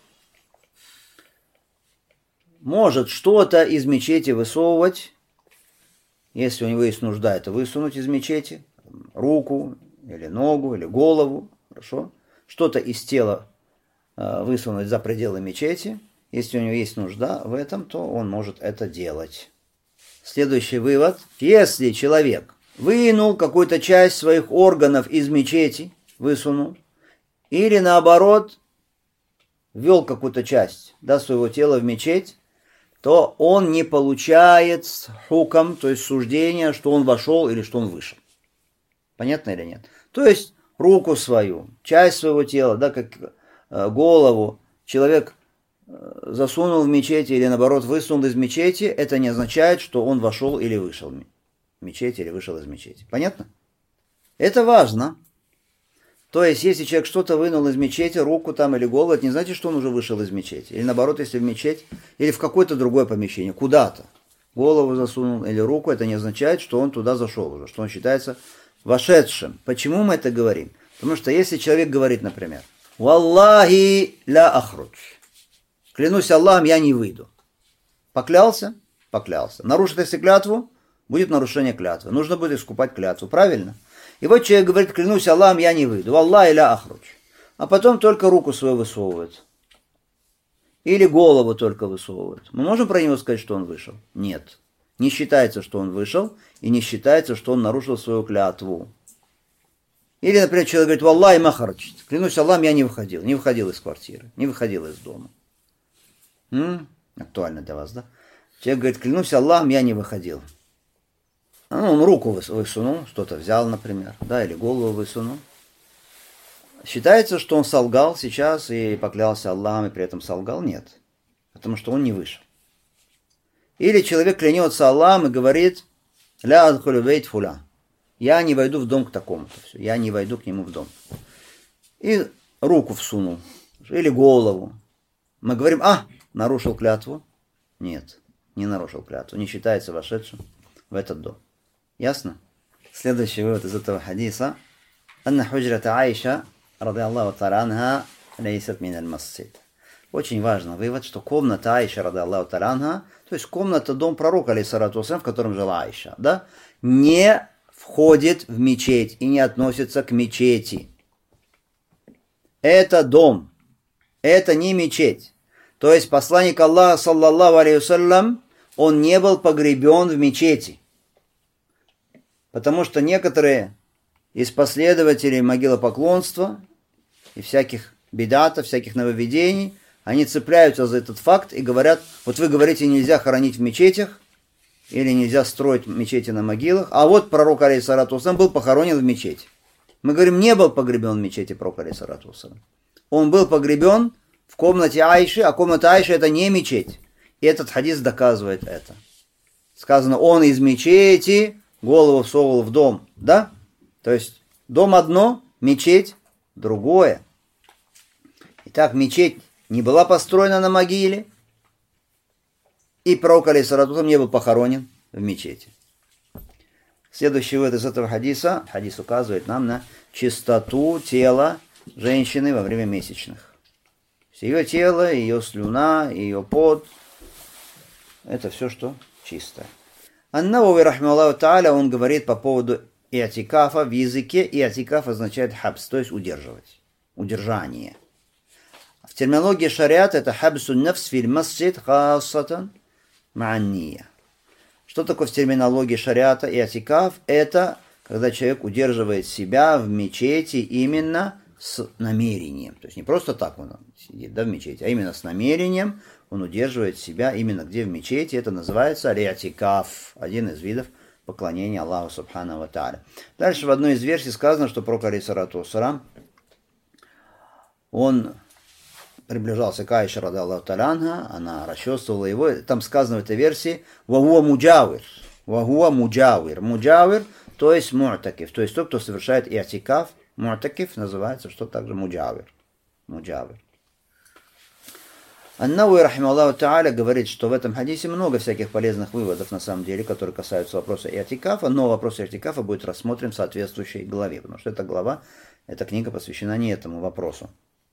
может что-то из мечети высовывать, если у него есть нужда, это высунуть из мечети, руку, или ногу, или голову, хорошо? Что-то из тела э, высунуть за пределы мечети. Если у него есть нужда в этом, то он может это делать. Следующий вывод. Если человек вынул какую-то часть своих органов из мечети, высунул, или наоборот, ввел какую-то часть, да, своего тела в мечеть, то он не получает хукам, то есть суждение, что он вошел или что он вышел. Понятно или нет? То есть руку свою, часть своего тела, да, как э, голову человек э, засунул в мечети или наоборот высунул из мечети, это не означает, что он вошел или вышел в мечеть или вышел из мечети. Понятно? Это важно. То есть, если человек что-то вынул из мечети, руку там или голову, это не значит, что он уже вышел из мечети. Или наоборот, если в мечеть, или в какое-то другое помещение, куда-то, голову засунул или руку, это не означает, что он туда зашел уже, что он считается вошедшим. Почему мы это говорим? Потому что если человек говорит, например, «Валлахи ля ахруч», клянусь Аллахом, я не выйду. Поклялся? Поклялся. Нарушит если клятву? Будет нарушение клятвы. Нужно будет искупать клятву. Правильно? И вот человек говорит, клянусь Аллахом, я не выйду. Аллах иля ахруч. А потом только руку свою высовывает. Или голову только высовывает. Мы можем про него сказать, что он вышел? Нет. Не считается, что он вышел, и не считается, что он нарушил свою клятву. Или, например, человек говорит, Валлахи махарч. Клянусь Аллахом, я не выходил. Не выходил из квартиры. Не выходил из дома. М? Актуально для вас, да? Человек говорит, клянусь Аллахом, я не выходил. Ну, он руку высунул, что-то взял, например, да, или голову высунул. Считается, что он солгал сейчас и поклялся Аллахом, и при этом солгал? Нет, потому что он не вышел. Или человек клянется Аллахом и говорит, «Ля адхулю бейт фуля». Я не войду в дом к такому-то, все, я не войду к нему в дом. И руку всунул, или голову. Мы говорим, а, нарушил клятву? Нет, не нарушил клятву, не считается вошедшим в этот дом. Ясно? Следующий вывод из этого хадиса. Анна худжрата Аиша, радиаллаху та'аля анха, лейсат мин аль-масджид. Очень важный вывод, что комната Аиша, радиаллаху та'аля анха, то есть комната, дом пророка, алейхиссалату вассалям, в котором жила Аиша, да, не входит в мечеть и не относится к мечети. Это дом. Это не мечеть. То есть посланник Аллаха, саллаллаху алейхи вассалям, он не был погребен в мечети. Потому что некоторые из последователей могилопоклонства и всяких бидатов, всяких нововведений, они цепляются за этот факт и говорят, вот вы говорите, нельзя хоронить в мечетях, или нельзя строить мечети на могилах, а вот пророк, алейхиссалату вассалам, был похоронен в мечети. Мы говорим, не был погребен в мечети пророк, алейхиссалату вассалам. Он был погребен в комнате Айши, а комната Айши это не мечеть. И этот хадис доказывает это. Сказано, он из мечети голову всовывал в дом, да? То есть дом одно, мечеть другое. Итак, мечеть не была построена на могиле, и пророк, алейхиссалату вассалам, не был похоронен в мечети. Следующий вывод из этого хадиса, хадис указывает нам на чистоту тела женщины во время месячных. Ее тело, ее слюна, ее пот, это все, что чистое. Ан-Навави, рахмаллаху тааля, он говорит по поводу иатикафа в языке. Иатикаф означает хабс, то есть удерживать, удержание. В терминологии шариат это хабсун нафс фил масджид хассатан ма'анния. Что такое в терминологии шариата иатикаф? Это когда человек удерживает себя в мечети именно с намерением. То есть не просто так он сидит, да, в мечети, а именно с намерением он удерживает себя именно где в мечети. Это называется иатикаф, один из видов поклонения Аллаху субхану ва тааля. Дальше в одной из версий сказано, что пророк, алейхиссалату вассалам, он приближался к Айше, радаллаху та'аля анха, она расчесывала его. Там сказано в этой версии «Вагуа муджавир». «Вагуа муджавир». Муджавир, то есть му'такиф, то есть тот, кто совершает иатикаф. Му'такиф называется, что также муджавир. Муджавир. Ан-Навави, рахимахуллаху та'аля, говорит, что в этом хадисе много всяких полезных выводов, на самом деле, которые касаются вопроса иатикафа, но вопрос иатикафа будет рассмотрен в соответствующей главе, потому что эта глава, эта книга посвящена не этому вопросу.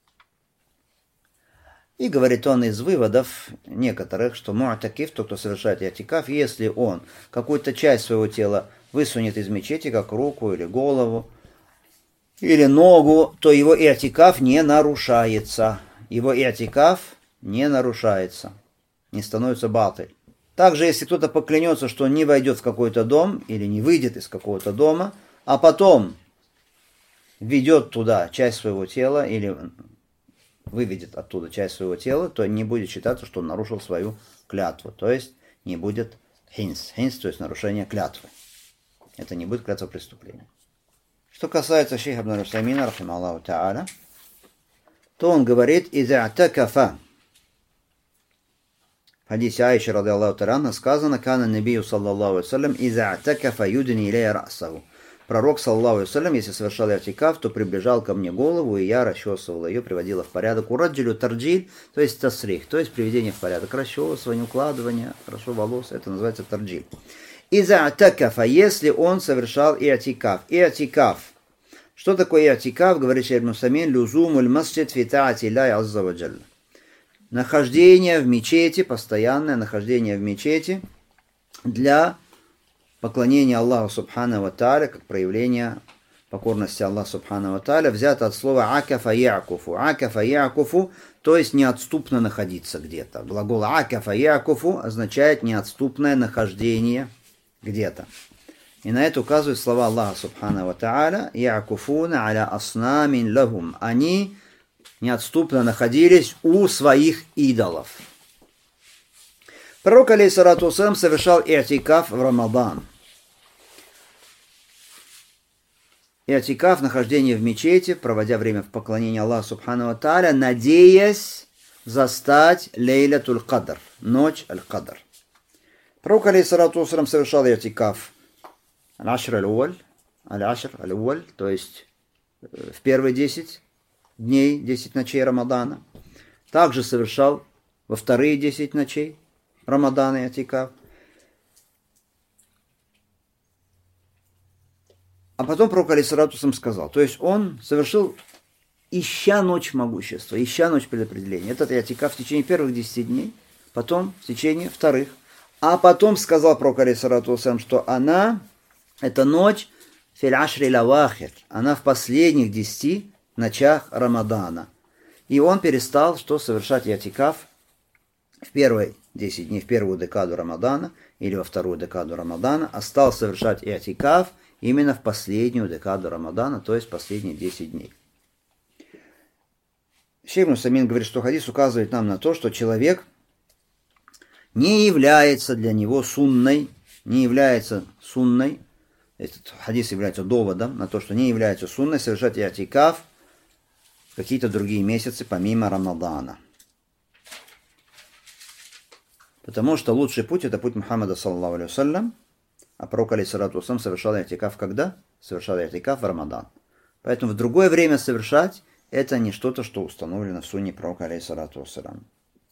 И говорит он из выводов некоторых, что му'такиф, тот, кто совершает иатикаф, если он какую-то часть своего тела высунет из мечети, как руку или голову, или ногу, то его иатикаф не нарушается. Его иатикаф не нарушается, не становится батыль. Также, если кто-то поклянется, что он не войдет в какой-то дом или не выйдет из какого-то дома, а потом введет туда часть своего тела или выведет оттуда часть своего тела, то не будет считаться, что он нарушил свою клятву. То есть не будет хинс. Хинс, то есть нарушение клятвы. Это не будет клятва преступления. Что касается шейха ибн Усаймина, рахимахуллаху та'аля, то он говорит «Иза атакафа». В хадисе Айши, радиаллаху та'аля анха, сказано «Кана набию, саллаллаху алейхи ва саллям, иза атакафа юдни иляя расаху». Пророк, саллаллаху алейхи ва саллям, если совершал иатикаф, то приближал ко мне голову, и я расчесывала ее, приводила в порядок. Ураджилю тарджиль, то есть тасрих, то есть приведение в порядок. Расчесывание, укладывание, хорошо волос, это называется тарджиль. Иза атакафа, если он совершал иатикаф. Иатикаф. Что такое иатикаф? Говорит шейх ибн Усаймин, люзумуль масджид фи таати Аллахи азза ва джалла. Нахождение в мечети, постоянное нахождение в мечети для поклонения Аллаху субхану ва тааля, как проявление покорности Аллаху субхану ва тааля, взято от слова акафа якуфу. Акафа якуфу, то есть неотступно находиться где-то. Глагол акафа якуфу означает неотступное нахождение где-то. И на это указывают слова Аллаха субхану ва тааля якуфуна аля аснамин лахум. Они неотступно находились у своих идолов. Пророк, алейхиссалату вассалам, совершал иатикаф в Рамадан. Иатикаф, нахождение в мечети, проводя время в поклонении Аллаху субхану ва тааля, надеясь застать лейлятуль кадр, ночь аль-кадр. Пророк, алейхиссалату вассалам, совершал иатикаф аль-ашр аль-уваль, аль-ашр аль-уваль, то есть в первые десять дней, десять ночей Рамадана. Также совершал во вторые десять ночей Рамадана иатикаф. А потом пророк, алейхиссалату вассалам, сказал, то есть он совершил, ища ночь могущества, ища ночь предопределения. Этот иатикаф в течение первых десяти дней, потом в течение вторых. А потом сказал пророк, алейхиссалату вассалам, что она, эта ночь, фил ашри лавахир, она в последних десяти ночах Рамадана. И он перестал, что совершать иатикаф в первые десять дней, в первую декаду Рамадана или во вторую декаду Рамадана, а стал совершать иатикаф именно в последнюю декаду Рамадана, то есть последние десять дней. Шейх ибн Усаймин говорит, что хадис указывает нам на то, что человек не является для него сунной, не является сунной, этот хадис является доводом на то, что не является сунной совершать иатикаф в какие-то другие месяцы помимо Рамадана. Потому что лучший путь — это путь Мухаммада, саллаллаху алейхи вассалям, а пророк, алейхиссалату вассалям, совершал иатикаф когда? Совершал иатикаф в Рамадан. Поэтому в другое время совершать — это не что-то, что установлено в сунне пророка, алейхиссалату вассалям.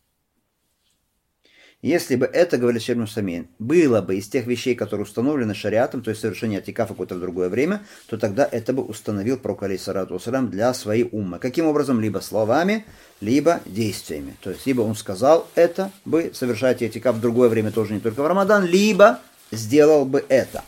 Если бы это, говорит шейх ибн Усаймин, было бы из тех вещей, которые установлены шариатом, то есть совершение атикафа какое-то в другое время, то тогда это бы установил пророк, алейхиссалату вассалям, для своей уммы. Каким образом? Либо словами, либо действиями. То есть либо он сказал это бы, совершать атикаф в другое время, тоже не только в Рамадан, либо сделал бы это.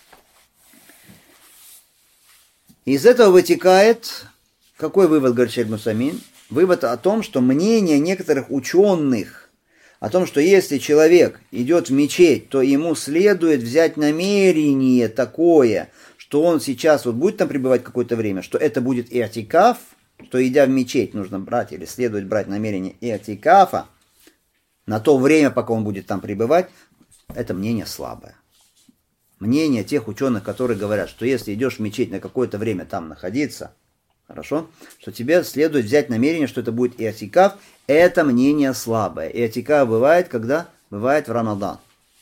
Из этого вытекает, какой вывод, говорит шейх ибн Усаймин? Вывод о том, что мнение некоторых ученых о том, что если человек идет в мечеть, то ему следует взять намерение такое, что он сейчас вот будет там пребывать какое-то время, что это будет иатикаф, что идя в мечеть нужно брать или следует брать намерение иатикафа на то время, пока он будет там пребывать, это мнение слабое. Мнение тех ученых, которые говорят, что если идешь в мечеть на какое-то время там находиться, хорошо, что тебе следует взять намерение, что это будет иатикаф, это мнение слабое. Иатикаф бывает, когда? Бывает в Рамадан.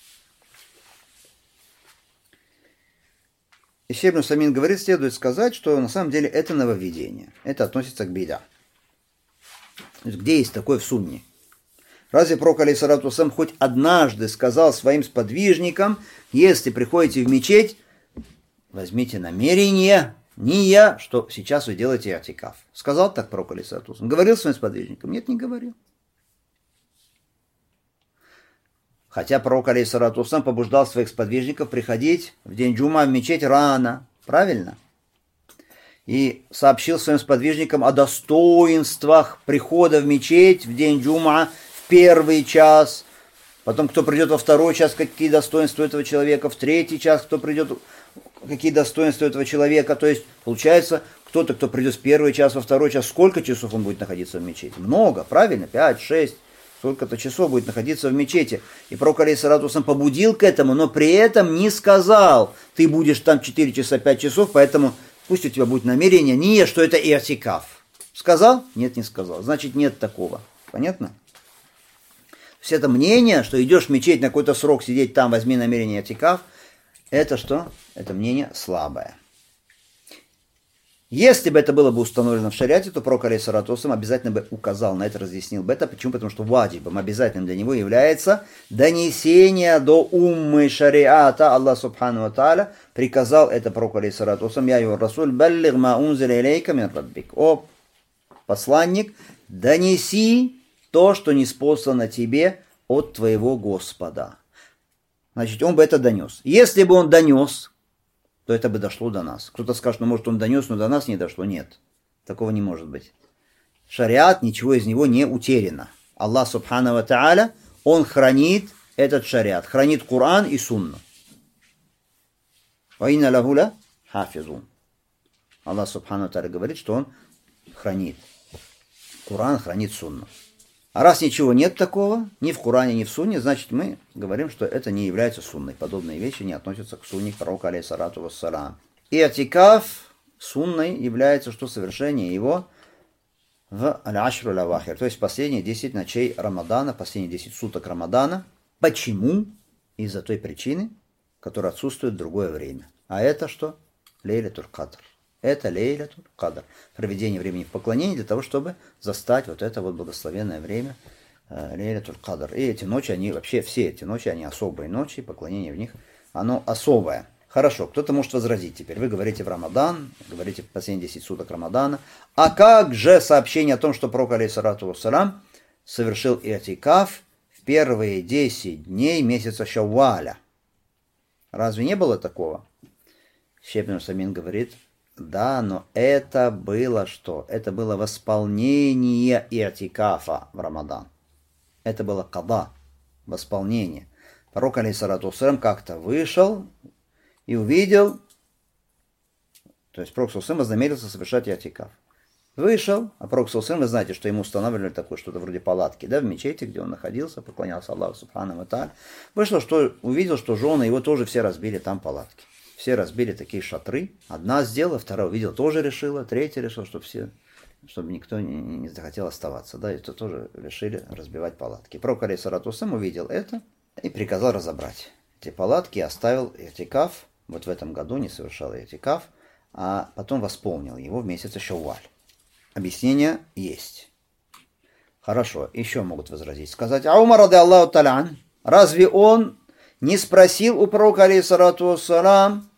И шейх ибн Усаймин говорит, следует сказать, что на самом деле это нововведение. Это относится к бида. Где есть такое в сунне? Разве пророк, алейхиссалату вассалям, хоть однажды сказал своим сподвижникам, если приходите в мечеть, возьмите намерение, не я, что сейчас вы делаете иатикаф. Сказал так пророк, алейхиссалату вассалям? Говорил своим сподвижникам? Нет, не говорил. Хотя пророк, алейхиссалату вассалям, побуждал своих сподвижников приходить в день джума в мечеть рано. Правильно? И сообщил своим сподвижникам о достоинствах прихода в мечеть в день джума в первый час. Потом, кто придет во второй час, какие достоинства этого человека. В третий час, кто придет... какие достоинства этого человека, то есть получается, кто-то, кто придет в первый час, во второй час, сколько часов он будет находиться в мечети? Много, правильно? Пять, шесть, сколько-то часов будет находиться в мечети. И пророк, алейхиссалату вассалям, побудил к этому, но при этом не сказал, ты будешь там четыре часа, пять часов, поэтому пусть у тебя будет намерение, не, что это иатикаф. Сказал? Нет, не сказал. Значит, нет такого. Понятно? То есть это мнение, что идешь в мечеть на какой-то срок сидеть там, возьми намерение иатикаф, это что? Это мнение слабое. Если бы это было бы установлено в шариате, то пророк, алейхиссалату вассалям, обязательно бы указал на это, разъяснил бы это. Почему? Потому что ваджибом, обязательным для него является донесение до уммы шариата. Аллах субхану ва тааля приказал это пророку, алейхиссалату вассалям: «Я юр расуль баллиг ма унзиля илейка мин раббик». О посланник, донеси то, что ниспослано тебе от твоего Господа. Значит, он бы это донес. Если бы он донес, то это бы дошло до нас. Кто-то скажет, ну может он донес, но до нас не дошло. Нет, такого не может быть. Шариат, ничего из него не утеряно. Аллах субхану ва тааля, он хранит этот шариат, хранит Коран и Сунну. Ва инна лаху ла хафизун. Аллах субхану ва тааля говорит, что он хранит Коран, хранит Сунну. А раз ничего нет такого, ни в Коране, ни в Сунне, значит мы говорим, что это не является сунной. Подобные вещи не относятся к сунне пророка, алейхиссалату вассалям. Иатикаф сунной является, что совершение его в аль-ашру аль-авахир, то есть последние десять ночей Рамадана, последние десять суток Рамадана. Почему? Из-за той причины, которая отсутствует в другое время. А это что? Лейлатуль Кадр. Это Лейлатуль Кадр. Проведение времени в поклонении для того, чтобы застать вот это вот благословенное время Лейлатуль Кадр. И эти ночи, они вообще, все эти ночи, они особые ночи, поклонение в них, оно особое. Хорошо, кто-то может возразить теперь. Вы говорите в Рамадан, говорите в последние десять суток Рамадана. А как же сообщение о том, что пророк, алейхиссалату вассалям, совершил иатикаф в первые десять дней месяца Шавваля? Разве не было такого? Шейх ибн Усаймин говорит, да, но это было что? Это было восполнение иатикафа в Рамадан. Это было када, восполнение. Пророк, алейхиссалату вассалям, как-то вышел и увидел, то есть пророк саллаллаху алейхи ва саллям вознамерился совершать иатикаф. Вышел, а Пророк саллаллаху алейхи ва саллям, вы знаете, что ему устанавливали такое что-то вроде палатки, да, в мечети, где он находился, поклонялся Аллаху субхану ва тааля. Вышло, что увидел, что жены его тоже все разбили там палатки. Все разбили такие шатры. Одна сделала, вторая увидела, тоже решила, третья решила, чтобы все, чтобы никто не, не захотел оставаться, да, и то тоже решили разбивать палатки. Пророк алейхиссалату вассалям увидел это и приказал разобрать эти палатки, оставил этикаф, вот в этом году не совершал этикаф, а потом восполнил его в месяце Шавваль. Объяснение есть. Хорошо, еще могут возразить. Сказать, а Умар ради Аллаху та'аля, разве он не спросил у пророка алейхиссалату вассалам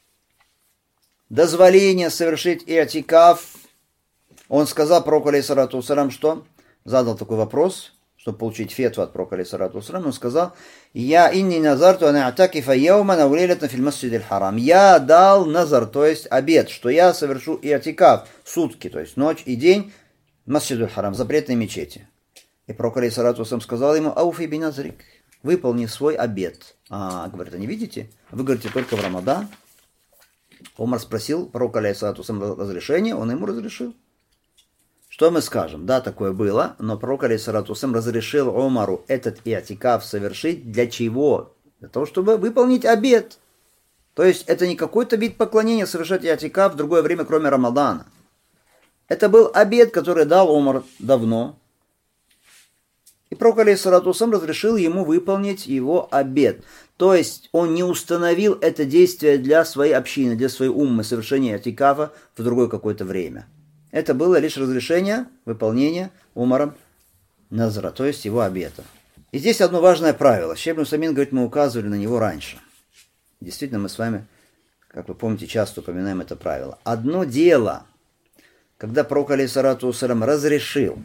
дозволения совершить и'тикаф? Он сказал пророку алейхиссалату вассалам, что? Задал такой вопрос, чтобы получить фетву от пророка алейхиссалату вассалам. Он сказал, я инни назарту ан а'такифа яуман ау лейлатан фил масджидил харам. Я дал назар, то есть обет, что я совершу и'тикаф сутки, то есть ночь и день в масджидил харам, запретной мечети. И пророк алейхиссалату вассалам сказал ему, ауфи би назрик, выполни свой обет. А, говорит, а не видите? Вы говорите только в Рамадан. Умар спросил пророка алейхиссалату вассалам разрешение, он ему разрешил. Что мы скажем? Да, такое было, но пророк алейхиссалату вассалам разрешил Умару этот и'тикаф совершить для чего? Для того, чтобы выполнить обет. То есть это не какой-то вид поклонения совершать и'тикаф в другое время, кроме Рамадана. Это был обет, который дал Умар давно. И пророк алейхиссалату вассалам разрешил ему выполнить его обет. То есть он не установил это действие для своей общины, для своей уммы, совершения и'тикафа в другое какое-то время. Это было лишь разрешение выполнения Умаром назра, то есть его обета. И здесь одно важное правило. Шейх ибн Усаймин говорит, мы указывали на него раньше. Действительно, мы с вами, как вы помните, часто упоминаем это правило. Одно дело, когда пророк алейхиссалату вассалям разрешил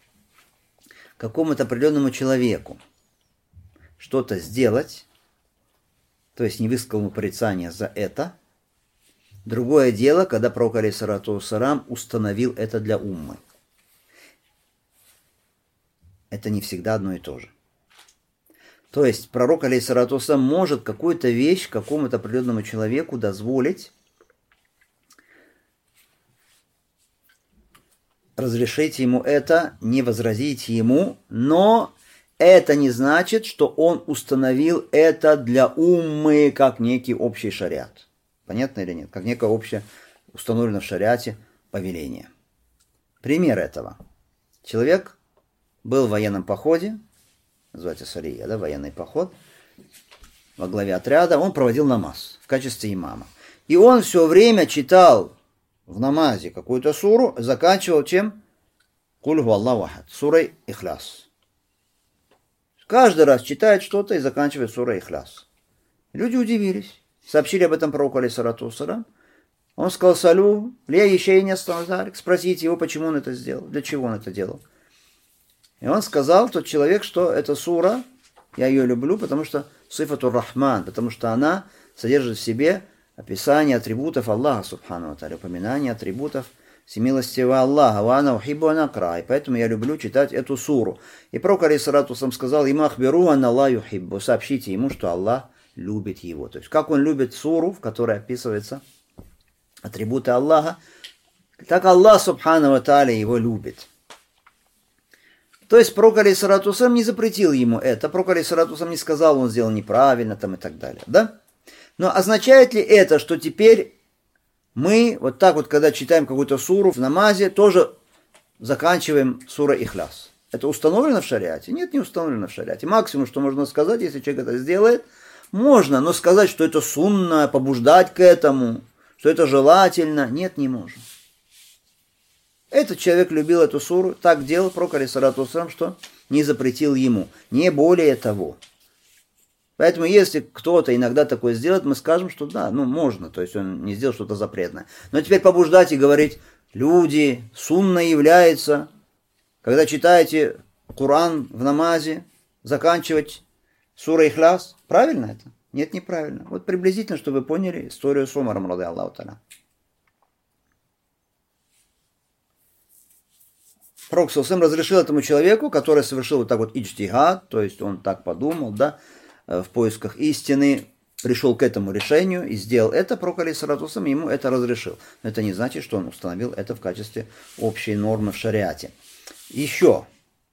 какому-то определенному человеку что-то сделать, то есть не высказал ему порицание за это. Другое дело, когда пророк алейхиссалату вассалям установил это для уммы. Это не всегда одно и то же. То есть пророк алейхиссалату вассалям может какую-то вещь какому-то определенному человеку дозволить, разрешите ему это, не возразите ему, но это не значит, что он установил это для уммы как некий общий шариат. Понятно или нет? Как некое общее установлено в шариате повеление. Пример этого. Человек был в военном походе, называется сария, да, военный поход, во главе отряда, он проводил намаз в качестве имама. И он все время читал в намазе какую-то суру, заканчивал чем? Куль ху Аллаху ахад, сурой Ихляс. Каждый раз читает что-то и заканчивает сурой Ихляс. Люди удивились. Сообщили об этом пророку алейхиссалату вассалям. Он сказал, салю, лия еще и не остановился. Спросите его, почему он это сделал, для чего он это делал. И он сказал, тот человек, что эта сура, я ее люблю, потому что сифатур рахман, потому что она содержит в себе описание атрибутов Аллаха, субхану ва тааля, упоминание атрибутов всемилостивого Аллаха, ва ана ухиббу ан акра, и поэтому я люблю читать эту суру. И пророк алейхиссалату вассалям сказал, има ахбиру ан Аллах юхиббу, сообщите ему, что Аллах любит его. То есть, как он любит суру, в которой описываются атрибуты Аллаха, так Аллах, субхану ва тааля, его любит. То есть, пророк алейхиссалату вассалям не запретил ему это, пророк алейхиссалату вассалям не сказал, он сделал неправильно, там и так далее, да? Но означает ли это, что теперь мы, вот так вот, когда читаем какую-то суру в намазе, тоже заканчиваем сура Ихляс? Это установлено в шариате? Нет, не установлено в шариате. Максимум, что можно сказать, если человек это сделает, можно, но сказать, что это сунна, побуждать к этому, что это желательно, нет, не можем. Этот человек любил эту суру, так делал пророк алейхиссалату вассалям, что не запретил ему, не более того. Поэтому, если кто-то иногда такое сделает, мы скажем, что да, ну можно, то есть он не сделал что-то запретное. Но теперь побуждать и говорить, люди, сунна является, когда читаете Коран в намазе, заканчивать сура Ихляс, правильно это? Нет, неправильно. Вот приблизительно, чтобы вы поняли историю с Умаром, ради Аллаху та'аля. Пророк саллаллаху алейхи ва саллям разрешил этому человеку, который совершил вот так вот иджтигад, то есть он так подумал, да, в поисках истины, пришел к этому решению и сделал это, пророк алейхиссалату вассалам ему это разрешил. Но это не значит, что он установил это в качестве общей нормы в шариате. Еще.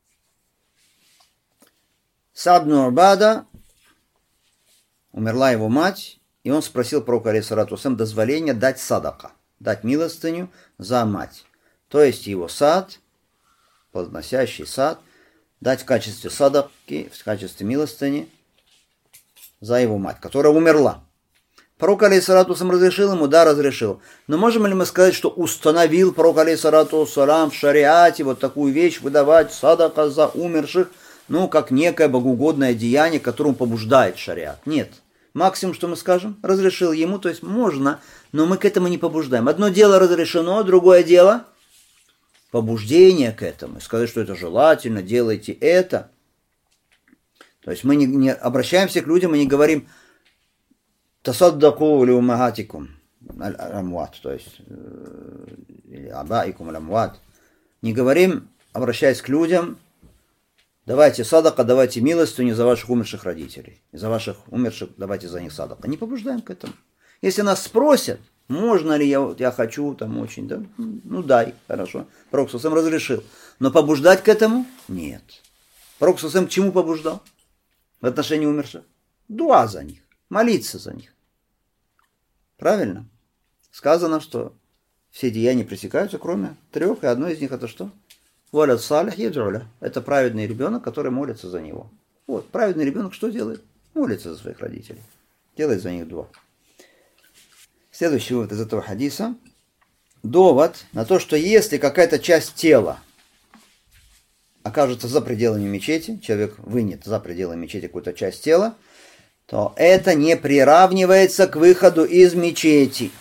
Саад бин Убада, умерла его мать, и он спросил пророка алейхиссалату вассалам дозволения дать садака, дать милостыню за мать. То есть его сад, плодоносящий сад, дать в качестве садаки, в качестве милостыни за его мать, которая умерла. Пророк алейхиссалату вассалам разрешил ему? Да, разрешил. Но можем ли мы сказать, что установил пророк алейхиссалату вассалам в шариате вот такую вещь выдавать садака за умерших, ну, как некое богоугодное деяние, которому побуждает шариат? Нет. Максимум, что мы скажем, разрешил ему, то есть можно, но мы к этому не побуждаем. Одно дело разрешено, другое дело побуждение к этому. Сказать, что это желательно, делайте это. То есть мы не, не обращаемся к людям и не говорим «тасаддаку ли умагатикум аль-амват», то есть или «абаикум аль-амват». Не говорим, обращаясь к людям, давайте садака, давайте милостыню за ваших умерших родителей. За ваших умерших давайте за них садака. Не побуждаем к этому. Если нас спросят, можно ли я, я хочу там очень, да, ну дай, хорошо. Пророк сам разрешил. Но побуждать к этому? Нет. Пророк сам к чему побуждал? В отношении умерших? Дуа за них. Молиться за них. Правильно? Сказано, что все деяния пресекаются, кроме трех, и одно из них это что? Валят салих едуля. Это праведный ребенок, который молится за него. Вот, праведный ребенок что делает? Молится за своих родителей. Делает за них дуа. Следующий вывод из этого хадиса. Довод на то, что если какая-то часть тела окажется за пределами мечети, человек вынет за пределы мечети какую-то часть тела, то это не приравнивается к выходу из мечети.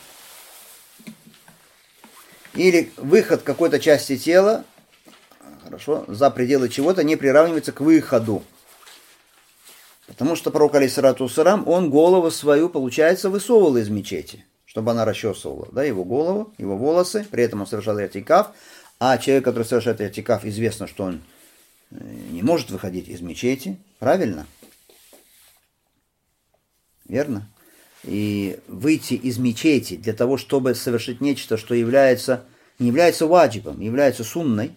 Или выход какой-то части тела, хорошо, за пределы чего-то не приравнивается к выходу. Потому что пророк алейхиссалату вассалам, он голову свою, получается, высовывал из мечети, чтобы она расчесывала, да, его голову, его волосы, при этом он совершал и'тикаф, а человек, который совершает и'тикаф, известно, что он не может выходить из мечети, правильно? Верно? И выйти из мечети для того, чтобы совершить нечто, что является, не является ваджибом, является сунной,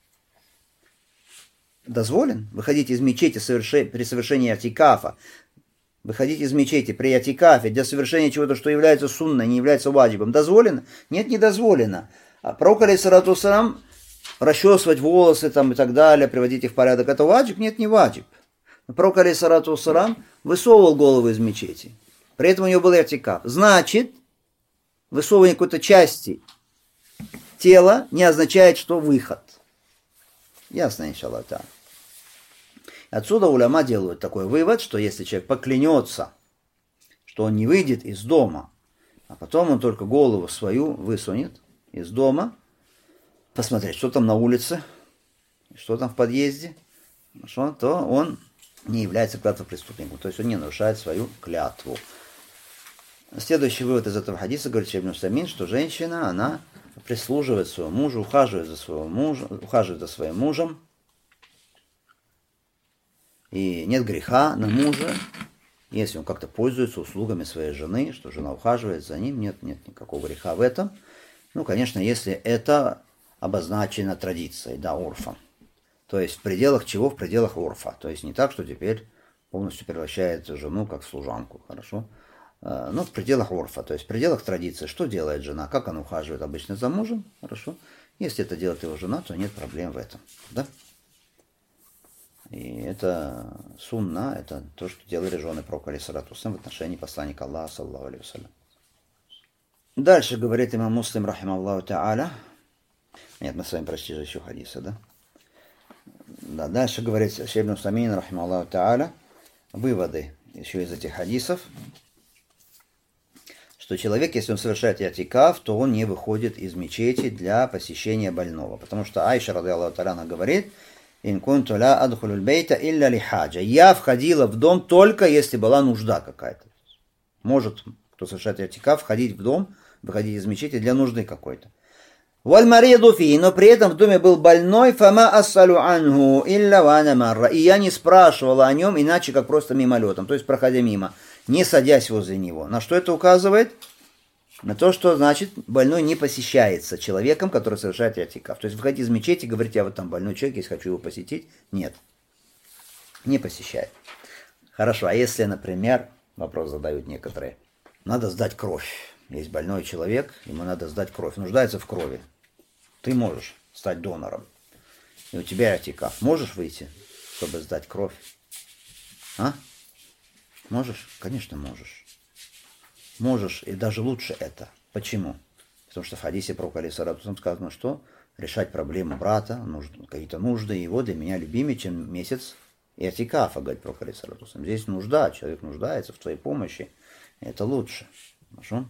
дозволен выходить из мечети при совершении и'тикафа, выходить из мечети при и'тикафе для совершения чего-то, что является сунной, не является ваджибом, дозволено? Нет, не дозволено. А пророк алейхиссалату вассалам расчесывать волосы там и так далее, приводить их в порядок, это ваджиб? Нет, не ваджиб. Но пророк алейхиссалату вассалам высовывал голову из мечети. При этом у него был и'тикаф. Значит, высовывание какой-то части тела не означает, что выход. Ясно, иншаллах. Отсюда уляма делают такой вывод, что если человек поклянется, что он не выйдет из дома, а потом он только голову свою высунет из дома, посмотреть, что там на улице, что там в подъезде, что, то он не является клятвопреступником, то есть он не нарушает свою клятву. Следующий вывод из этого хадиса, говорит Шейх ибн Усаймин, что женщина, она прислуживает своему мужу, ухаживает за своим мужем, ухаживает за своим мужем, и нет греха на мужа, если он как-то пользуется услугами своей жены, что жена ухаживает за ним, нет, нет никакого греха в этом. Ну, конечно, если это обозначено традицией, да, урфом. То есть в пределах чего? В пределах урфа. То есть не так, что теперь полностью превращает жену как служанку, хорошо? Но в пределах урфа, то есть в пределах традиции. Что делает жена? Как она ухаживает обычно за мужем? Хорошо? Если это делает его жена, то нет проблем в этом, да? И это сунна, это то, что делали жены пророка алейхиссалату вассалам в отношении посланника Аллаха, саллаллаху алейхи вассалям. Дальше говорит имам Муслим, рахимахуллаху та'аля. Нет, мы с вами прочтили еще хадисы, да? Да, дальше говорит Шейх ибн Усаймин, рахимахуллаху та'аля, выводы еще из этих хадисов, что человек, если он совершает и'тикаф, то он не выходит из мечети для посещения больного. Потому что Айша, радиаллаху та'аля, говорит, «Ин кунту ла адхулю бейта илля ли хаджа». Я входила в дом только если была нужда какая-то. Может, кто совершает и'тикаф, входить в дом, выходить из мечети для нужды какой-то. Вальмариду фи, но при этом в доме был больной, фама ассалю анху илля вана марра. И я не спрашивала о нем, иначе как просто мимолетом, то есть проходя мимо, не садясь возле него. На что это указывает? На то, что, значит, больной не посещается человеком, который совершает иатикаф. То есть выходите из мечети, говорите, а вот там больной человек, если хочу его посетить. Нет, не посещает. Хорошо, а если, например, вопрос задают некоторые, надо сдать кровь. Есть больной человек, ему надо сдать кровь, нуждается в крови. Ты можешь стать донором. И у тебя иатикаф. Можешь выйти, чтобы сдать кровь? А? Можешь? Конечно, можешь. Можешь, и даже лучше это. Почему? Потому что в хадисе про Алейхиссалату сказано, что решать проблему брата, нужды, какие-то нужды его для меня любимее, чем месяц иатикафа, говорит про Алейхиссалату. Здесь нужда, человек нуждается в твоей помощи. Это лучше. Хорошо?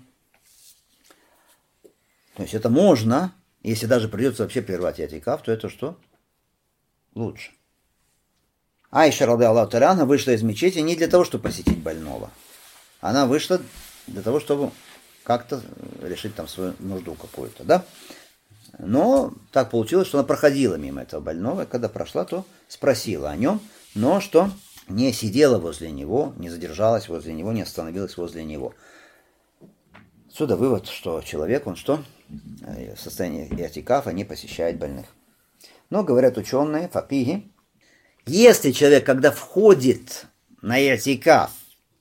То есть это можно, если даже придется вообще прервать иатикаф, то это что? Лучше. Айша, рады Аллаху та'аля анха, вышла из мечети не для того, чтобы посетить больного. Она вышла для того, чтобы как-то решить там свою нужду какую-то, да? Но так получилось, что она проходила мимо этого больного, и когда прошла, то спросила о нем, но что не сидела возле него, не задержалась возле него, не остановилась возле него. Отсюда вывод, что человек, он что? В состоянии иатикафа не посещает больных. Но, говорят ученые, факихи, если человек, когда входит на иатикаф,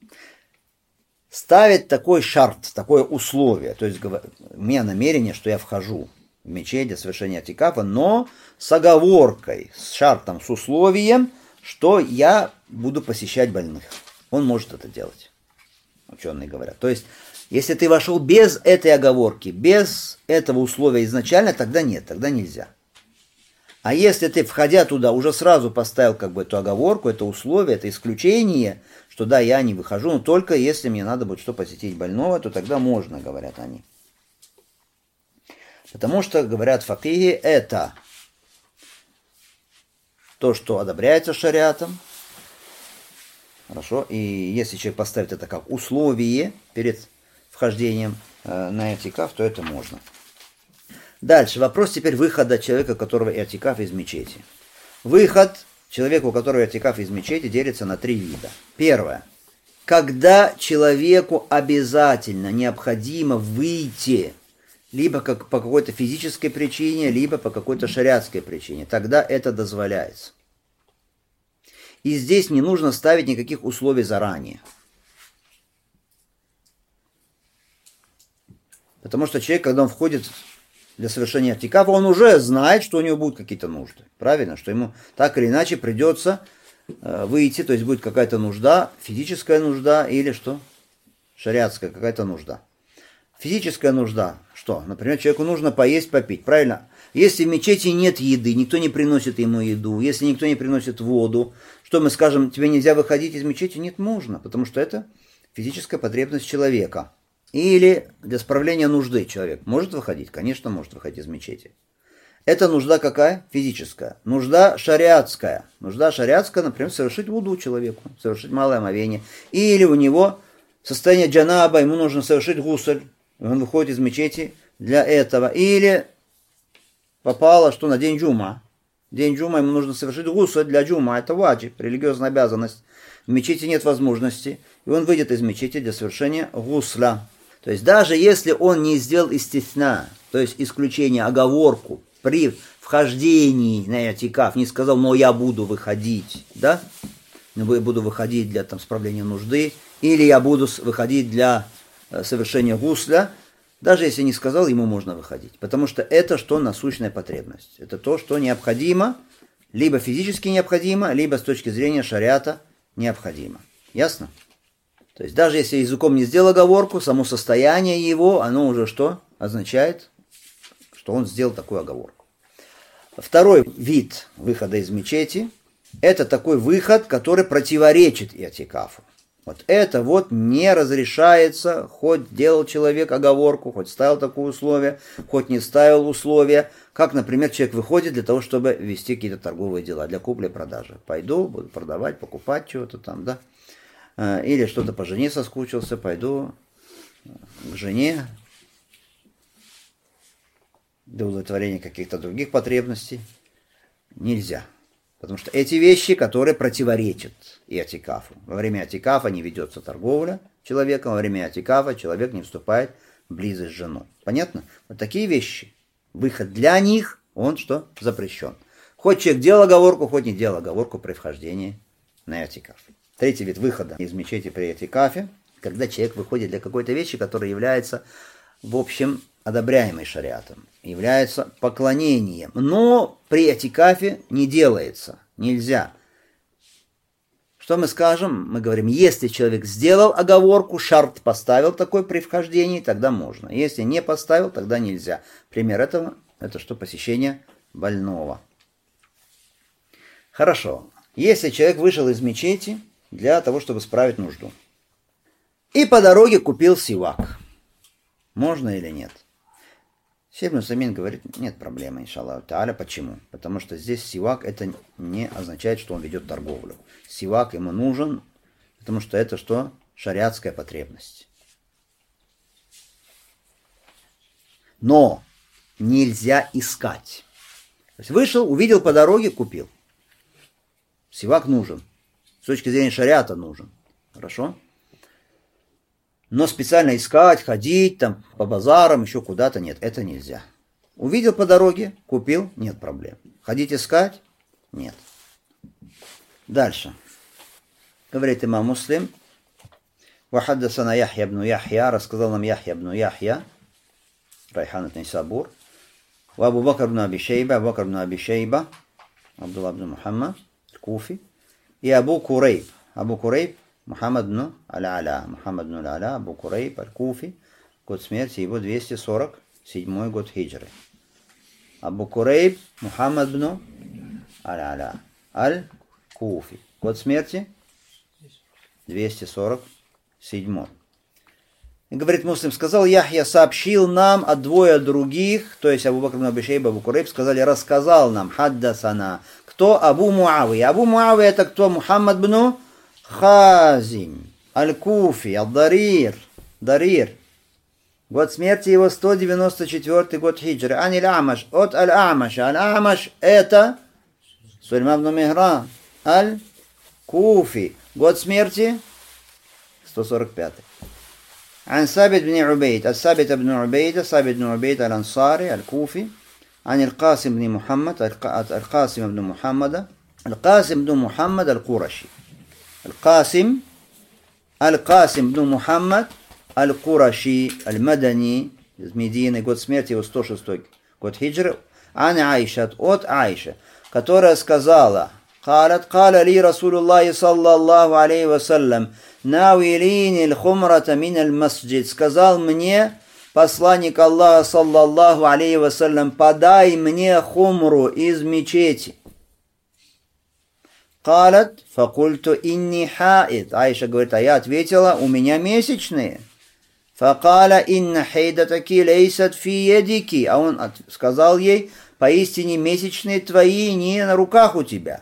ставит такой шарт, такое условие, то есть у меня намерение, что я вхожу в мечеть для совершения иатикафа, но с оговоркой, с шартом, с условием, что я буду посещать больных. Он может это делать, ученые говорят. То есть, если ты вошел без этой оговорки, без этого условия изначально, тогда нет, тогда нельзя. А если ты, входя туда, уже сразу поставил как бы эту оговорку, это условие, это исключение, что да, я не выхожу, но только если мне надо будет что посетить больного, то тогда можно, говорят они. Потому что, говорят факихи, это то, что одобряется шариатом. Хорошо, и если человек поставит это как условие перед вхождением э, на иатикаф, то это можно. Дальше, вопрос теперь выхода человека, у которого иатикаф из мечети. Выход человека, у которого иатикаф из мечети, делится на три вида. Первое. Когда человеку обязательно необходимо выйти либо как по какой-то физической причине, либо по какой-то шариатской причине, тогда это дозволяется. И здесь не нужно ставить никаких условий заранее. Потому что человек, когда он входит для совершения иатикафа, он уже знает, что у него будут какие-то нужды. Правильно? Что ему так или иначе придется э, выйти, то есть будет какая-то нужда, физическая нужда или что? Шариатская какая-то нужда. Физическая нужда, что? Например, человеку нужно поесть, попить. Правильно? Если в мечети нет еды, никто не приносит ему еду, если никто не приносит воду, что мы скажем, тебе нельзя выходить из мечети? Нет, можно, потому что это физическая потребность человека. Или для справления нужды человек может выходить? Конечно, может выходить из мечети. Это нужда какая? Физическая. Нужда шариатская. Нужда шариатская, например, совершить вуду человеку, совершить малое омовение. Или у него состояние джанаба, ему нужно совершить гусль, он выходит из мечети для этого. Или попало, что на день джума. День джума ему нужно совершить гусль для джума. Это ваджиб, религиозная обязанность. В мечети нет возможности, и он выйдет из мечети для совершения гусля. То есть даже если он не сделал истисна, то есть исключение, оговорку при вхождении на иатикаф, не сказал, но я буду выходить, да, но я буду выходить для там, справления нужды, или я буду выходить для совершения гусля, даже если не сказал, ему можно выходить. Потому что это что насущная потребность. Это то, что необходимо, либо физически необходимо, либо с точки зрения шариата необходимо. Ясно? То есть даже если языком не сделал оговорку, само состояние его, оно уже что? Означает, что он сделал такую оговорку. Второй вид выхода из мечети – это такой выход, который противоречит иатикафу. Вот это вот не разрешается, хоть делал человек оговорку, хоть ставил такое условие, хоть не ставил условия. Как, например, человек выходит для того, чтобы вести какие-то торговые дела, для купли-продажи. Пойду, буду продавать, покупать чего-то там, да. Или что-то по жене соскучился, пойду к жене. для удовлетворения каких-то других потребностей, нельзя. Потому что эти вещи, которые противоречат иатикафу. Во время иатикафа не ведется торговля человеком, во время иатикафа человек не вступает в близость с женой. Понятно? Вот такие вещи, выход для них, он что? Запрещен. Хоть человек делал оговорку, хоть не делал оговорку при вхождении на иатикаф. Третий вид выхода из мечети при иатикафе, когда человек выходит для какой-то вещи, которая является, в общем, одобряемой шариатом, является поклонением. Но при иатикафе не делается, нельзя. Что мы скажем? Мы говорим, если человек сделал оговорку, шарт поставил такой при вхождении, тогда можно. Если не поставил, тогда нельзя. Пример этого, это что? Посещение больного. Хорошо. Если человек вышел из мечети для того, чтобы справить нужду, и по дороге купил сивак, можно или нет? Шейх ибн Усаймин говорит, нет проблемы, иншаллах тааля. Почему? Потому что здесь сивак это не означает, что он ведет торговлю. Сивак ему нужен, потому что это что? Шариатская потребность. Но нельзя искать. То есть вышел, увидел по дороге, купил. Сивак нужен. С точки зрения шариата нужен. Хорошо? Но специально искать, ходить там по базарам, еще куда-то, нет, это нельзя. Увидел по дороге, купил, нет проблем. Ходить искать? Нет. Дальше. Говорит имам Муслим. Вахаддасана Яхья ибн Яхья, рассказал нам Яхья ибн Яхья, Райхан ат-Нисабур. Ва Абу Бакр ибн Аби Шейба, Абу Бакр ибн Аби Шейба, Абдулла ибн Мухаммад, Куфи. И Абу Курейб. Абу Курейб Мухаммад ибн Аль-Аля. Мухаммад ибн Аль-Аля, Абу Курейб, Аль-Куфи. Год смерти его двести сорок седьмой год хиджры. Абу Курейб Мухаммад ибн Аль-Аля, Аль-Куфи. Год смерти двести сорок седьмой. И говорит Муслим, сказал Яхья, сообщил нам от двое других, то есть Абу Бакр ибн Аби Шейба, Абу Курейб, сказали, рассказал нам, хаддасана. Кто? Абу Муавия. Абу Муавия это кто? Мухаммад ибн Хазим, Аль-Куфи, Аль-Дарир, Дарир. Год смерти его сто девяносто четвёртый год хиджры. Ани Аль-Амаш, от Аль-Амаша. Аль-Амаш это Сулейман ибн Михран, Аль-Куфи. Год смерти сто сорок пятый. عن ثابت بن عبيد الثابت بن عبيد ثابت بن عبيد الأنصاري الكوفي عن القاسم بن محمد القاسم بن محمد القاسم بن محمد القرشي القاسم القاسم بن محمد القرشي المدني из Медины, год смерти его сто шестой год хиджры. عن عائشة от Аиша, которая сказала: قالت قال لي رسول الله صلى الله عليه وسلم ناوليني الخمرة من المسجد. Сказал мне посланник Аллаха саллаллаху алейхи вассалям: подай мне хумру из мечети. قالت فقلت إني حائض. Аиша говорит, а я ответила, у меня месячные. فقال إن حيضتك ليست في يدك. А он сказал ей, поистине месячные твои не на руках у тебя.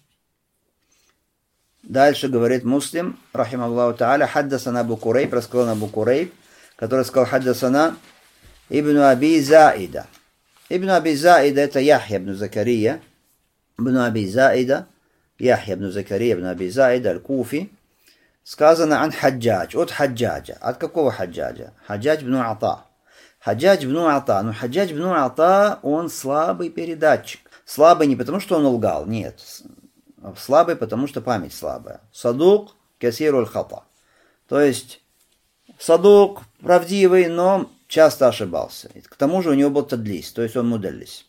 Дальше говорит Муслим, рахималлаху та'аля, хаддасана Абу Курейб, рассказал Абу Курейб, который сказал хаддасана Ибн Аби Заида. Ибн Аби Заида это Яхья ибн Закария. Ибн Аби Заида, Яхья ибн Закария, Ибн Аби Заида, Аль-Куфи. Сказано ан Хаджадж, от Хаджаджа. От какого Хаджаджа? Хаджадж ибн Ата. Хаджадж ибн Ата. Но Хаджадж ибн Ата, он слабый передатчик. Слабый не потому, что он лгал, нет. Слабый, потому что память слабая. Садук касируль хата. То есть садук правдивый, но часто ошибался. К тому же у него был тадлис, то есть он мудаллис.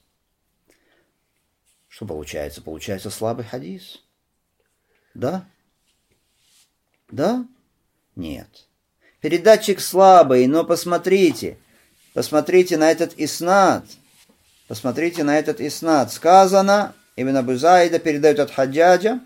Что получается? Получается слабый хадис. Да? Да? Нет. Передатчик слабый, но посмотрите. Посмотрите на этот иснад. Посмотрите на этот иснад. Сказано... Ибн Абу Заида передает от Хаджаджа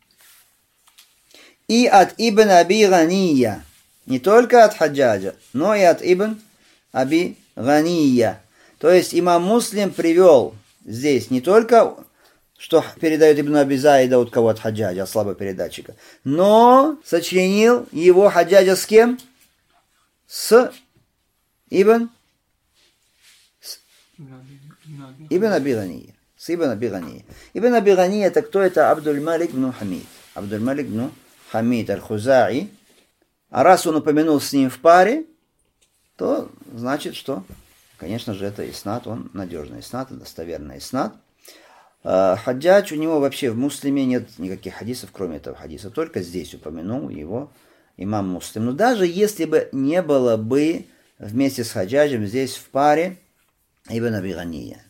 и от Ибн Аби Гания. Не только от Хаджаджа, но и от Ибн Аби Гания. То есть имам Муслим привел здесь не только, что передает Ибн Аби Заида от кого? От Хаджаджа, от слабого передатчика, но сочленил его Хаджаджа с кем? С Ибн Ибн Аби Гания. С Ибн Аби Гания. Ибн Аби Гания это кто? Это Абдуль-Малик ибн Хамид. Абдуль-Малик ибн Хамид аль-Хузаи. А раз он упомянул с ним в паре, то значит, что, конечно же, это иснад, он надежный иснад, достоверный иснад. Хаджадж, у него вообще в Муслиме нет никаких хадисов, кроме этого хадиса. Только здесь упомянул его имам Муслим. Но даже если бы не было бы вместе с Хаджаджем здесь в паре Ибн Аби Гания,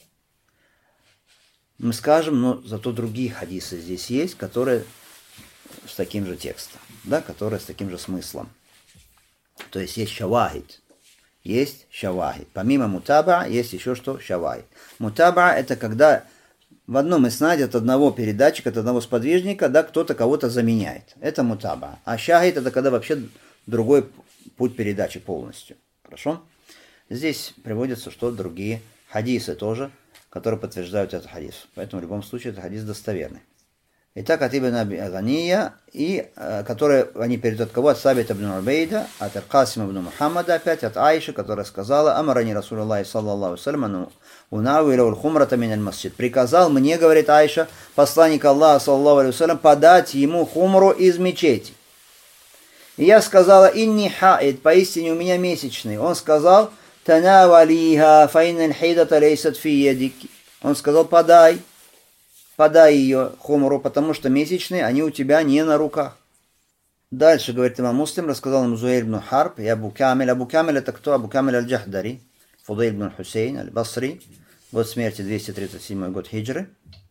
мы скажем, но зато другие хадисы здесь есть, которые с таким же текстом, да, которые с таким же смыслом. То есть есть шавахид. Есть шавахид. Помимо мутаба есть еще что? Шавахид. Мутаба это когда в одном иснаде от одного передатчика, от одного сподвижника, да, кто-то кого-то заменяет. Это мутаба. А шахид это когда вообще другой путь передачи полностью. Хорошо? Здесь приводятся что другие хадисы тоже, которые подтверждают этот хадис. Поэтому в любом случае это хадис достоверный. Итак, от Ибн Аби Гания, и э, которые они передают от кого? От Сабит ибн Убейда, от Аль-Касима ибн Мухаммада, опять от Аиши, которая сказала: «Амарани Расулуллахи саллаллаху алейхи унауилу аль-хумрата мин аль-масджид». Приказал мне, говорит Аиша, посланник Аллаха саллаллаху алейхи подать ему хумру из мечети. И я сказала: «Инни хаид», поистине у меня месячный. Он сказал: «Танавалиха фаинна аль-хидата лейсат фи ядики». Он сказал: «Подай». Подай ее хумру, потому что месячные, они у тебя не на руках. Дальше, говорит имам Муслим, рассказал ему Зухайр ибн Харб и Абу Камиль. Абу Камиль это кто? Абу Камиль аль-Джахдари, Фудайль ибн Хусейн аль-Басри, год смерти двести тридцать седьмой год хиджры.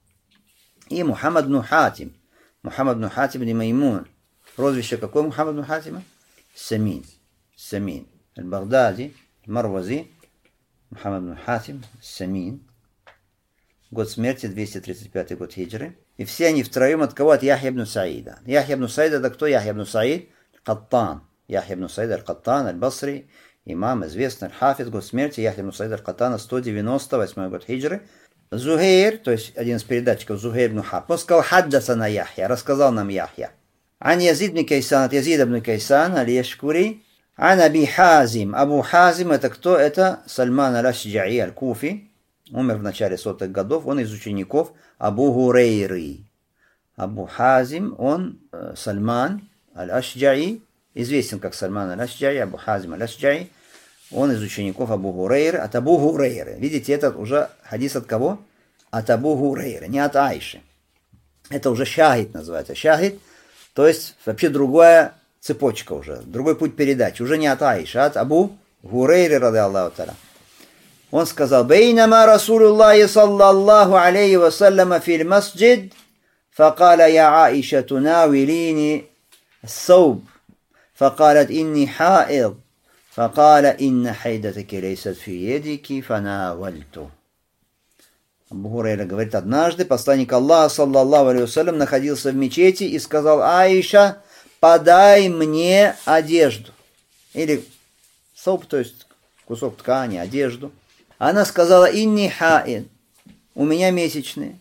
И Мухаммад ибн Хатим. Мухаммад ибн Хатим ибн Маймун. Прозвище какое Мухаммад ибн Хатима? Самин. Самин. Аль-Багдади, Марвази. Мухаммад ибн Хатим, Самин. Год смерти двести тридцать пятый год хиджры. И все они втроем от кого? От Яхья ибн Саида. Яхья ибн Саида это кто? Яхья ибн Саид Каттан. Яхья ибн Саид аль-Каттан аль-Басри. Имам известный, аль-Хафиз. Год смерти Яхья ибн Саид аль-Каттана сто девяносто восьмой год хиджры. Зухейр, то есть один из передатчиков Зухейр ибн Харб, он сказал: «Хаддасана Яхья», рассказал нам Яхья. Ан Язид ибн Кайсан, от Язид ибн Кайсан аль-Яшкури. Ан Аби Хазим. Абу Хазим это кто? Это Сальман аль-Ашджаи аль-Куфи. Умер в начале сотых годов, он из учеников Абу Гурейры. Абу Хазим, он э, Сальман аль-Ашджаи, известен как Сальман аль-Ашджаи, Абу Хазим аль-Ашджаи, он из учеников Абу Гурейры, от Абу Гурейры. Видите, это уже хадис от кого? От Абу Гурейры, не от Аиши. Это уже шахид называется. Шахид, то есть вообще другая цепочка уже, другой путь передачи, уже не от Аиши, а от Абу Гурейры, рады Аллаху та'аля. Он сказал: «Бейнама Расулуллахи саллаллаху алейхи вассаляма фил масджид, факаля я Аиша тунавилини ссауб, факалят инни хаид, факаля инна хайдатаки лейсат фи едики, фанавальту». Абу Гурейра говорит: однажды посланник Аллаха саллаллаху алейхи вассалям находился в мечети и сказал: «Аиша, подай мне одежду». Или ссауб, то есть кусок ткани, одежду. Она сказала: «Инни хаид», у меня месячные.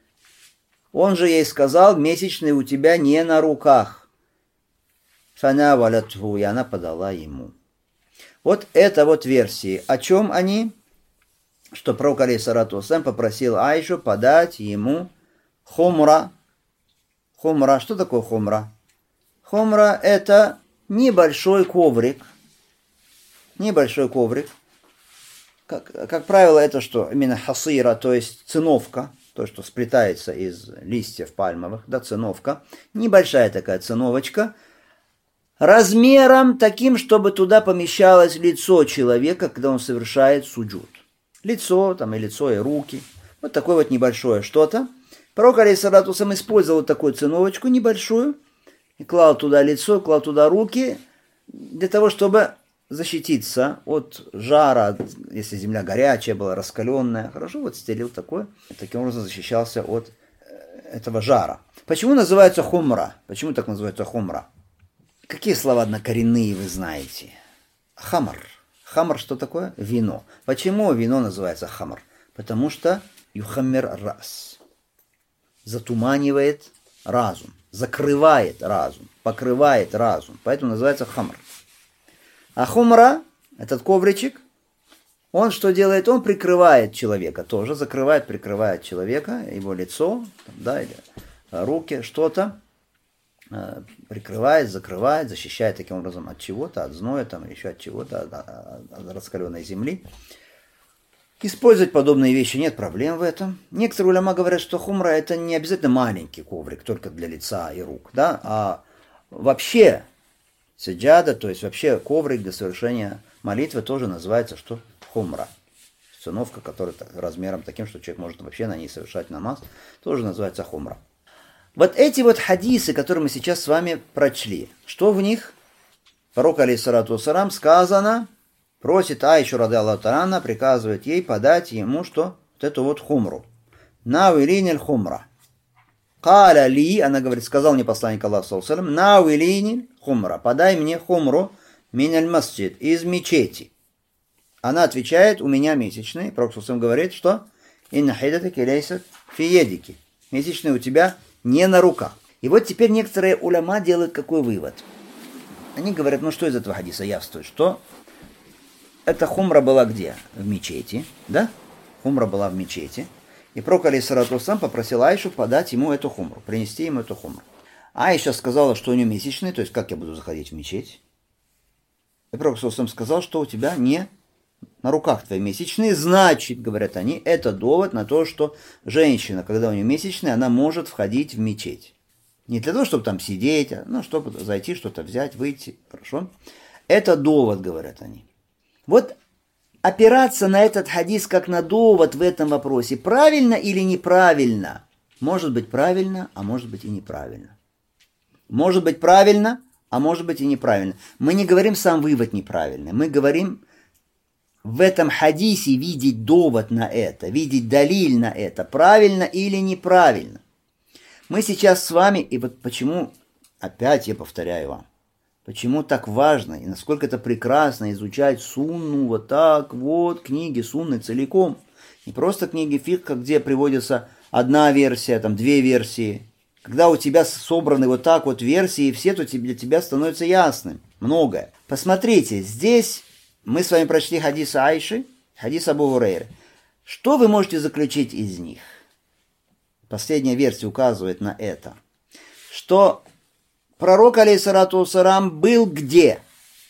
Он же ей сказал: месячные у тебя не на руках. Фанавалятху, и она подала ему. Вот это вот версии. О чем они? Что пророк алейхиссалату вассалям попросил Аишу подать ему хумра. Хумра. Что такое хумра? Хумра это небольшой коврик. Небольшой коврик. Как, как правило, это что? Именно хасира, то есть циновка, то, что сплетается из листьев пальмовых, да, циновка. Небольшая такая циновочка, размером таким, чтобы туда помещалось лицо человека, когда он совершает суджуд. Лицо, там и лицо, и руки. Вот такое вот небольшое что-то. Пророк алейхиссалату вассалям использовал такую циновочку небольшую, и клал туда лицо, клал туда руки, для того, чтобы защититься от жара, если земля горячая была, раскаленная. Хорошо, вот стелил такое. Таким образом защищался от этого жара. Почему называется хумра? Почему так называется хумра? Какие слова однокоренные вы знаете? Хамр. Хамр что такое? Вино. Почему вино называется хамр? Потому что юхаммир рас. Затуманивает разум. Закрывает разум. Покрывает разум. Поэтому называется хамр. А хумра, этот ковричек, Он что делает? Он прикрывает человека, тоже закрывает, прикрывает человека, его лицо, да, или руки, что-то, прикрывает, закрывает, защищает таким образом от чего-то, от зноя, там, или еще от чего-то, от, от раскаленной земли. Использовать подобные вещи нет проблем в этом. Некоторые уляма говорят, что хумра это не обязательно маленький коврик, только для лица и рук, да, а вообще саджада, то есть вообще коврик для совершения молитвы тоже называется что? Хумра. Циновка, которая размером таким, что человек может вообще на ней совершать намаз, тоже называется хумра. Вот эти вот хадисы, которые мы сейчас с вами прочли, что в них? Пророк алейхиссалату вассалам сказано, просит Аишу ради Аллаху та'ала, приказывает ей подать ему что? Вот эту вот хумру. Науилиниль хумра. Каля ли, она говорит, сказал мне посланник Аллаха саллаллаху алейхи ва саллям, науилиниль хумра, подай мне хумру миналь масджид, из мечети. Она отвечает, у меня месячные. Пророк саллаллаху алейхи ва саллям говорит, что инна хидатаки лейсат фи едики. Месячные у тебя не на руках. И вот теперь некоторые уляма делают какой вывод? Они говорят, ну что из этого хадиса явствует, что эта хумра была где? В мечети, да? Хумра была в мечети. И пророк алейхиссалату вассалам попросил Аишу подать ему эту хумру, принести ему эту хумру. Аиша сказала, что у нее месячные, то есть как я буду заходить в мечеть? И пророк алейхиссалату сказал, что у тебя не на руках твои месячные, значит, говорят они, это довод на то, что женщина, когда у нее месячные, она может входить в мечеть. Не для того, чтобы там сидеть, а ну, чтобы зайти, что-то взять, выйти, хорошо? Это довод, говорят они. Вот опираться на этот хадис как на довод в этом вопросе, правильно или неправильно? Может быть правильно, а может быть и неправильно. Может быть правильно, а может быть и неправильно. Мы не говорим сам вывод неправильный, мы говорим в этом хадисе видеть довод на это, видеть далиль на это, правильно или неправильно. Мы сейчас с вами, и вот почему, опять я повторяю вам, почему так важно и насколько это прекрасно изучать сунну вот так вот, книги сунны целиком. Не просто книги фикха, где приводится одна версия, там две версии. Когда у тебя собраны вот так вот версии все, то для тебя становится ясным многое. Посмотрите, здесь мы с вами прочли хадис Аиши, хадис Абу Гурейры. Что вы можете заключить из них? Последняя версия указывает на это. Что пророк, алейхиссалату вассалам, был где?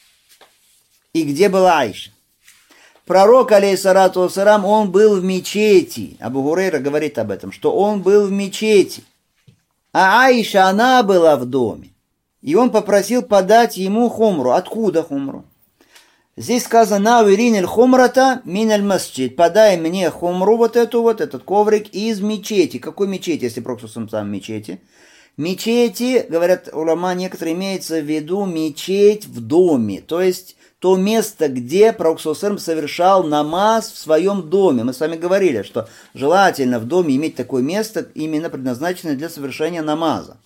И где была Аиша? Пророк, алейхиссалату вассалам, он был в мечети. Абу Гурейра говорит об этом, что он был в мечети. А Аиша, она была в доме. И он попросил подать ему хумру. Откуда хумру? Здесь сказано, «Науилиниль хумрата миналь масджид». Подай мне хумру, вот эту вот, этот коврик из мечети. Какой мечети, если пророк сам в мечети? Мечети, говорят уляма, некоторые имеется в виду мечеть в доме. То есть то место, где пророк совершал намаз в своем доме. Мы с вами говорили, что желательно в доме иметь такое место, именно предназначенное для совершения намаза.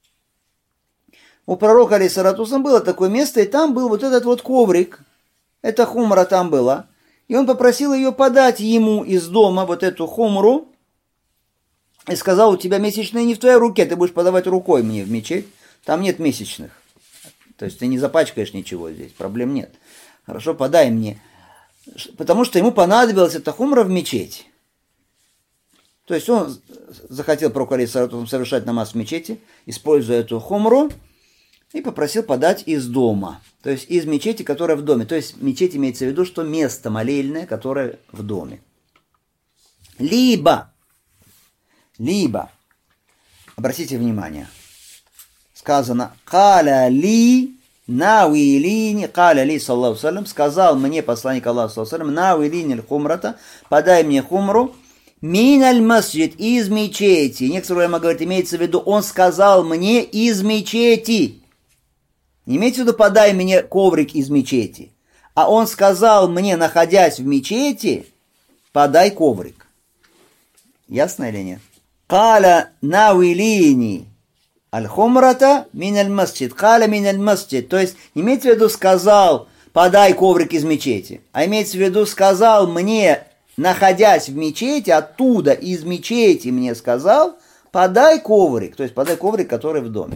У пророка, алейхиссалату вассалам, было такое место, и там был вот этот вот коврик. Эта хумра там была. И он попросил ее подать ему из дома, вот эту хумру. И сказал, у тебя месячные не в твоей руке, ты будешь подавать рукой мне в мечеть. Там нет месячных. То есть ты не запачкаешь ничего здесь, проблем нет. Хорошо, подай мне. Потому что ему понадобилась эта хумра в мечети. То есть он захотел пророк алейхиссалату вассалам совершать намаз в мечети, используя эту хумру, и попросил подать из дома. То есть из мечети, которая в доме. То есть мечеть имеется в виду, что место молельное, которое в доме. Либо, либо, обратите внимание, сказано, «Каля ли науилини», «Каля ли, саллаху салям», сказал мне посланник Аллаха, саллаху салям, «Науилини хумрата», подай мне хумру, «Миналь масджид», из мечети. Некоторые уляма говорят, имеется в виду, он сказал мне из мечети. Не имеется в виду, подай мне коврик из мечети. А он сказал мне, находясь в мечети, подай коврик. Ясно или нет? Каля науилини аль-хумрата миналь масджид. Каля миналь масджид. То есть, не имеется в виду, сказал, подай коврик из мечети. А имеется в виду, сказал мне, находясь в мечети, оттуда, из мечети мне сказал, подай коврик. То есть, подай коврик, который в доме.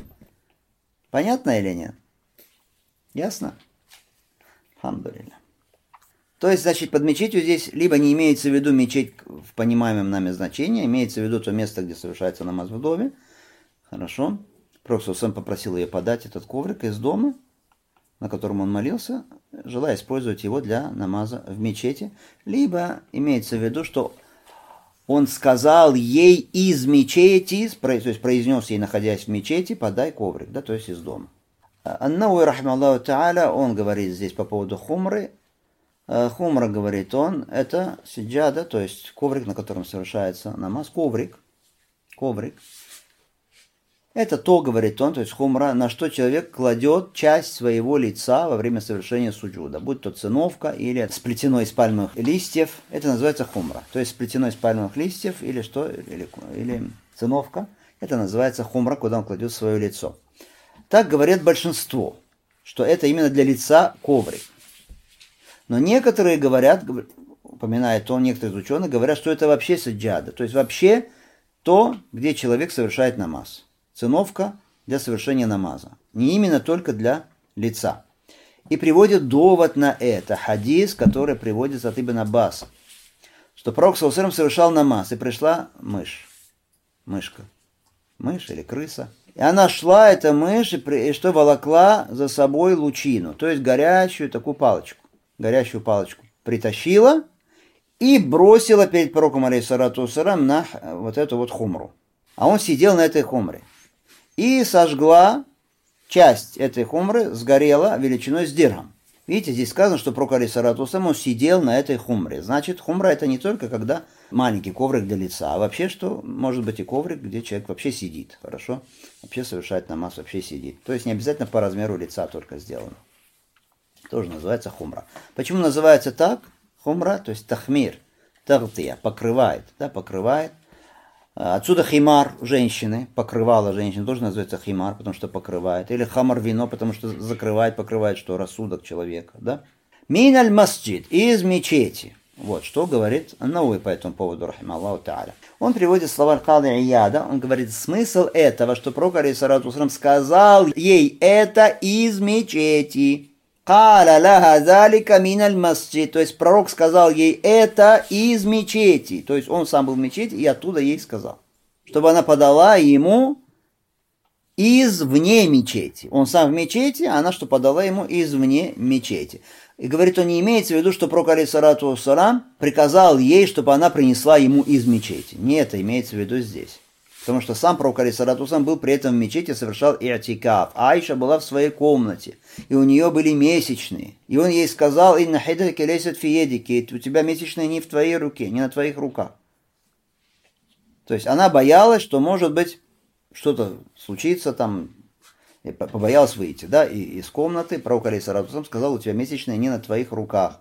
Понятно или нет? Ясно? Алхамдулилля. То есть, значит, под мечетью здесь либо не имеется в виду мечеть в понимаемом нами значении, имеется в виду то место, где совершается намаз в доме. Хорошо. Пророк сам попросил ее подать этот коврик из дома, на котором он молился, желая использовать его для намаза в мечети. Либо имеется в виду, что он сказал ей из мечети, то есть произнес ей, находясь в мечети, подай коврик, да, то есть из дома. Ан-Навави, рахмаллаху тааля, он говорит здесь по поводу хумры. Хумра, говорит он, это сиджада, то есть коврик, на котором совершается намаз. Коврик, коврик. Это то, говорит он, то есть хумра, на что человек кладет часть своего лица во время совершения суджуда. Будь то циновка или сплетено из пальмовых листьев. Это называется хумра. То есть сплетено из пальмовых листьев или что, или, или циновка. Это называется хумра, куда он кладет свое лицо. Так говорят большинство, что это именно для лица коврик. Но некоторые говорят, упоминает он, некоторые из ученых говорят, что это вообще саджада, то есть вообще то, где человек совершает намаз. Циновка для совершения намаза. Не именно только для лица. И приводит довод на это. Хадис, который приводится от Ибн Аббаса. Что пророк саллаллаху алейхи ва саллям совершал намаз, и пришла мышь. Мышка. Мышь или крыса. И она шла, эта мышь, и, при, и что волокла за собой лучину. То есть горячую такую палочку. Горящую палочку притащила и бросила перед пророком алейхиссалату вассалям на вот эту вот хумру. А он сидел на этой хумре. И сожгла часть этой хумры, сгорела величиной с дирхам. Видите, здесь сказано, что пророк алейхиссалату вассалям он сидел на этой хумре. Значит, хумра это не только когда маленький коврик для лица, а вообще, что может быть и коврик, где человек вообще сидит. Хорошо? Вообще совершает намаз, вообще сидит. То есть не обязательно по размеру лица только сделано. Тоже называется хумра. Почему называется так? Хумра, то есть тахмир, тагтия, покрывает, да, покрывает. Отсюда химар женщины, покрывало женщины, тоже называется химар, потому что покрывает. Или хамар вино, потому что закрывает, покрывает, что рассудок человека, да. Мин аль-масджид, из мечети. Вот, что говорит Ан-Навави по этому поводу, рахималлаху тааля. Он приводит слова Аль-Кади Ияда, он говорит, смысл этого, что пророк алейхиссалату вассалям сказал ей это из мечети. Каля лаха залика миналь масджид. То есть пророк сказал ей это из мечети. То есть он сам был в мечети и оттуда ей сказал. Чтобы она подала ему извне мечети. Он сам в мечети, а она что подала ему извне мечети. И говорит, он не имеется в виду, что пророк алейхиссалату вассалям приказал ей, чтобы она принесла ему из мечети. Не это имеется в виду здесь. Потому что сам пророк алейхиссалату вассалям был при этом в мечети, совершал и'тикаф. Айша была в своей комнате, и у нее были месячные. И он ей сказал, «Инна хидаки лейсат фи едики», у тебя месячные не в твоей руке, не на твоих руках. То есть она боялась, что может быть что-то случится там, побоялась выйти, да, и из комнаты. Пророк алейхиссалату вассалям сказал, у тебя месячные не на твоих руках.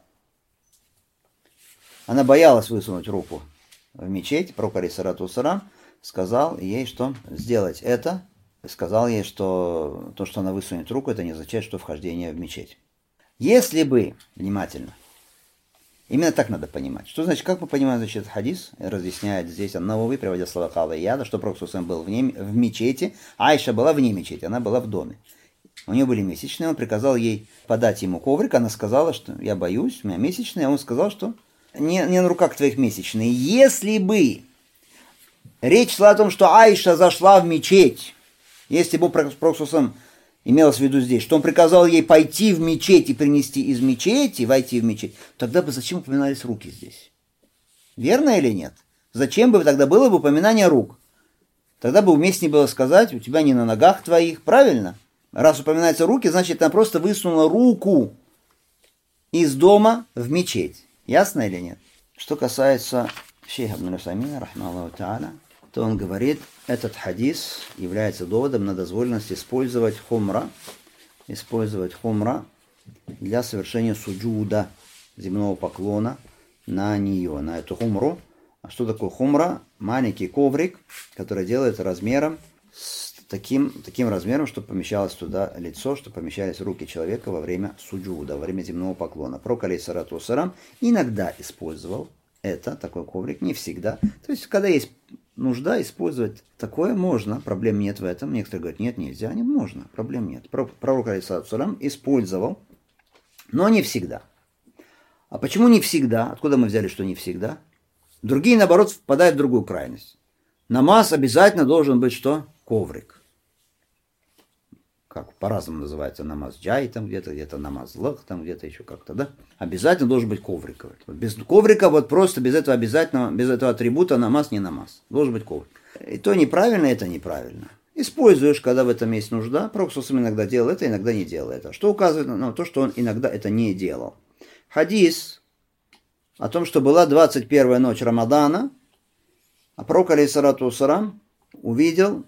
Она боялась высунуть руку в мечеть. Пророк алейхиссалату вассалям сказал ей, что сделать это. Сказал ей, что то, что она высунет руку, это не означает, что вхождение в мечеть. Если бы, внимательно, именно так надо понимать. Что значит, как мы понимаем, значит, этот хадис разъясняет здесь Ан-Навави, приводя слова Кади Ияда, что пророк был в, ней, в мечети, а Айша была вне мечети, она была в доме. У нее были месячные, он приказал ей подать ему коврик, она сказала, что я боюсь, у меня месячные, а он сказал, что не, не на руках твоих месячные. Если бы речь шла о том, что Айша зашла в мечеть, если бы пророк имелось в виду здесь, что он приказал ей пойти в мечеть и принести из мечети, войти в мечеть, тогда бы зачем упоминались руки здесь? Верно или нет? Зачем бы тогда было бы упоминание рук? Тогда бы уместнее было сказать, у тебя не на ногах твоих, правильно? Раз упоминаются руки, значит, она просто высунула руку из дома в мечеть. Ясно или нет? Что касается шейха ибн Усаймина, рахмаллаху тааля, то он говорит, этот хадис является доводом на дозволенность использовать хумра, использовать хумра для совершения суджуда, земного поклона на нее, на эту хумру. А что такое хумра? Маленький коврик, который делается размером, с таким, таким размером, чтобы помещалось туда лицо, чтобы помещались руки человека во время суджуда, во время земного поклона. Пророк алейхиссалату вассалям иногда использовал это, такой коврик, не всегда. То есть, когда есть нужда использовать такое, можно, проблем нет в этом. Некоторые говорят, нет, нельзя, не можно, проблем нет. Пророк алейхиссалату вассалям использовал, но не всегда. А почему не всегда? Откуда мы взяли, что не всегда? Другие, наоборот, впадают в другую крайность. Намаз обязательно должен быть что? Коврик. Как по-разному называется намаз джай, там где-то, где-то намаз лах, там где-то еще как-то, да? Обязательно должен быть коврик. Без коврика, вот просто без этого обязательного, без этого атрибута намаз не намаз. Должен быть коврик. И то неправильно, это неправильно. Используешь, когда в этом есть нужда. Пророк иногда делал это, иногда не делал это. Что указывает на то, что он иногда это не делал. Хадис о том, что была двадцать первая ночь Рамадана, а пророк, алейхиссалату вассалам, увидел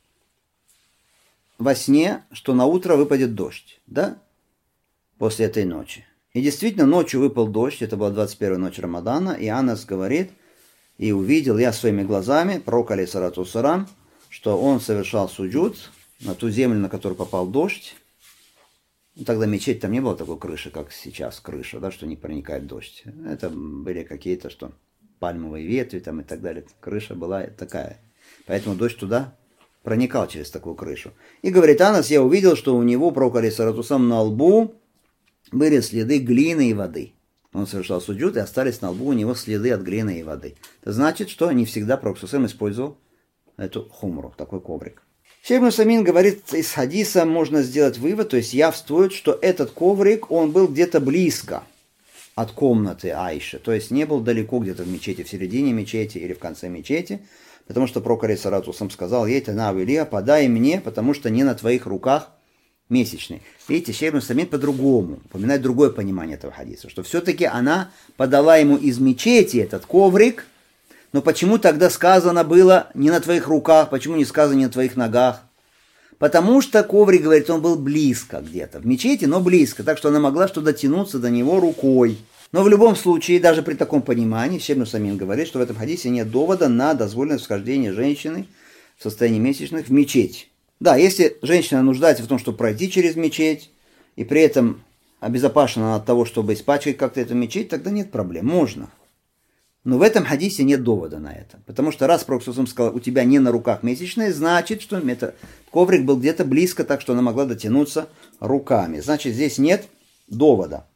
во сне, что на утро выпадет дождь, да, после этой ночи. И действительно, ночью выпал дождь, это была двадцать первая ночь Рамадана, и Анас говорит, и увидел я своими глазами, пророк, алейхиссалату вассалам, что он совершал суджуд на ту землю, на которую попал дождь. Ну, тогда мечеть, там не было такой крыши, как сейчас крыша, да, что не проникает дождь. Это были какие-то, что пальмовые ветви там и так далее. Крыша была такая. Поэтому дождь туда проникал через такую крышу. И говорит Анас, я увидел, что у него, пророк алейхиссалату вассалам, на лбу были следы глины и воды. Он совершал суджуд, и остались на лбу у него следы от глины и воды. Это значит, что не всегда пророк использовал эту хумру, такой коврик. Шейх ибн Усаймин говорит, из хадиса можно сделать вывод, то есть явствует, что этот коврик, он был где-то близко от комнаты Аиши, то есть не был далеко где-то в мечети, в середине мечети или в конце мечети, потому что пророк алейхиссалату вассалам сказал, ей танавилия, подай мне, потому что не на твоих руках месячный. Видите, Шейх ибн Усаймин по-другому, упоминает другое понимание этого хадиса, что все-таки она подала ему из мечети этот коврик. Но почему тогда сказано было не на твоих руках, почему не сказано не на твоих ногах? Потому что коврик, говорит, он был близко где-то, в мечети, но близко, так что она могла что дотянуться до него рукой. Но в любом случае, даже при таком понимании, Шейх ибн Усаймин говорит, что в этом хадисе нет довода на дозволенность вхождения женщины в состоянии месячных в мечеть. Да, если женщина нуждается в том, чтобы пройти через мечеть, и при этом обезопасена от того, чтобы испачкать как-то эту мечеть, тогда нет проблем, можно. Но в этом хадисе нет довода на это. Потому что раз пророк сказал, у тебя не на руках месячные, значит, что это, коврик был где-то близко, так что она могла дотянуться руками. Значит, здесь нет довода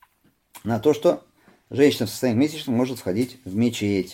на то, что женщина в состоянии месячных может входить в мечеть.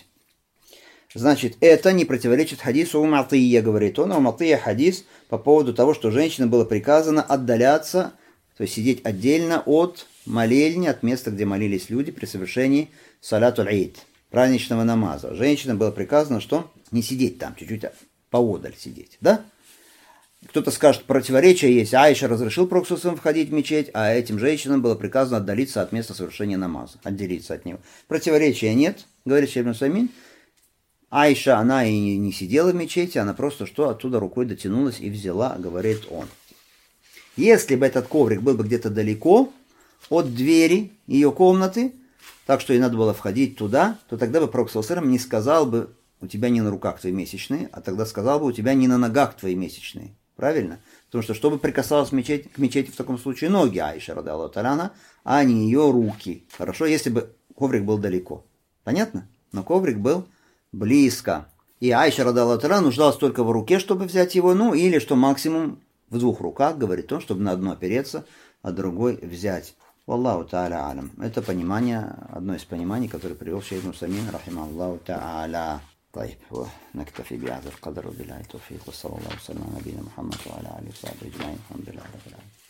Значит, это не противоречит хадису Умм Атия, говорит он. Умм Атия хадис по поводу того, что женщине было приказано отдаляться, то есть сидеть отдельно от молельни, от места, где молились люди при совершении салятуль Эйд, праздничного намаза. Женщинам было приказано, что не сидеть там, чуть-чуть поодаль сидеть, да? Кто-то скажет, противоречие есть. Аиша разрешил пророк входить в мечеть, а этим женщинам было приказано отдалиться от места совершения намаза, отделиться от него. Противоречия нет, говорит Шейх ибн Усаймин. Аиша, она и не сидела в мечети, она просто что, оттуда рукой дотянулась и взяла, говорит он. Если бы этот коврик был бы где-то далеко от двери ее комнаты, так что ей надо было входить туда, то тогда бы пророк не сказал бы, у тебя не на руках твои месячные, а тогда сказал бы, у тебя не на ногах твои месячные. Правильно? Потому что, чтобы прикасалась мечеть, к мечети в таком случае ноги Аиши, радиаллаху та'аля, а не ее руки. Хорошо, если бы коврик был далеко. Понятно? Но коврик был близко. И Аиша, радиаллаху та'аля, нуждалась только в руке, чтобы взять его, ну или что максимум в двух руках, говорит он, чтобы на одну опереться, а другой взять. Валлаху та'аля алям. Это понимание, одно из пониманий, которое привел Шейх ибн Усаймин, рахимахуллаху та'аля. طيب ونكتفي بهذا القدر وبالله التوفيق وصلى الله وسلم على نبينا محمد وعلى اله وصحبه اجمعين الحمد لله رب العالمين.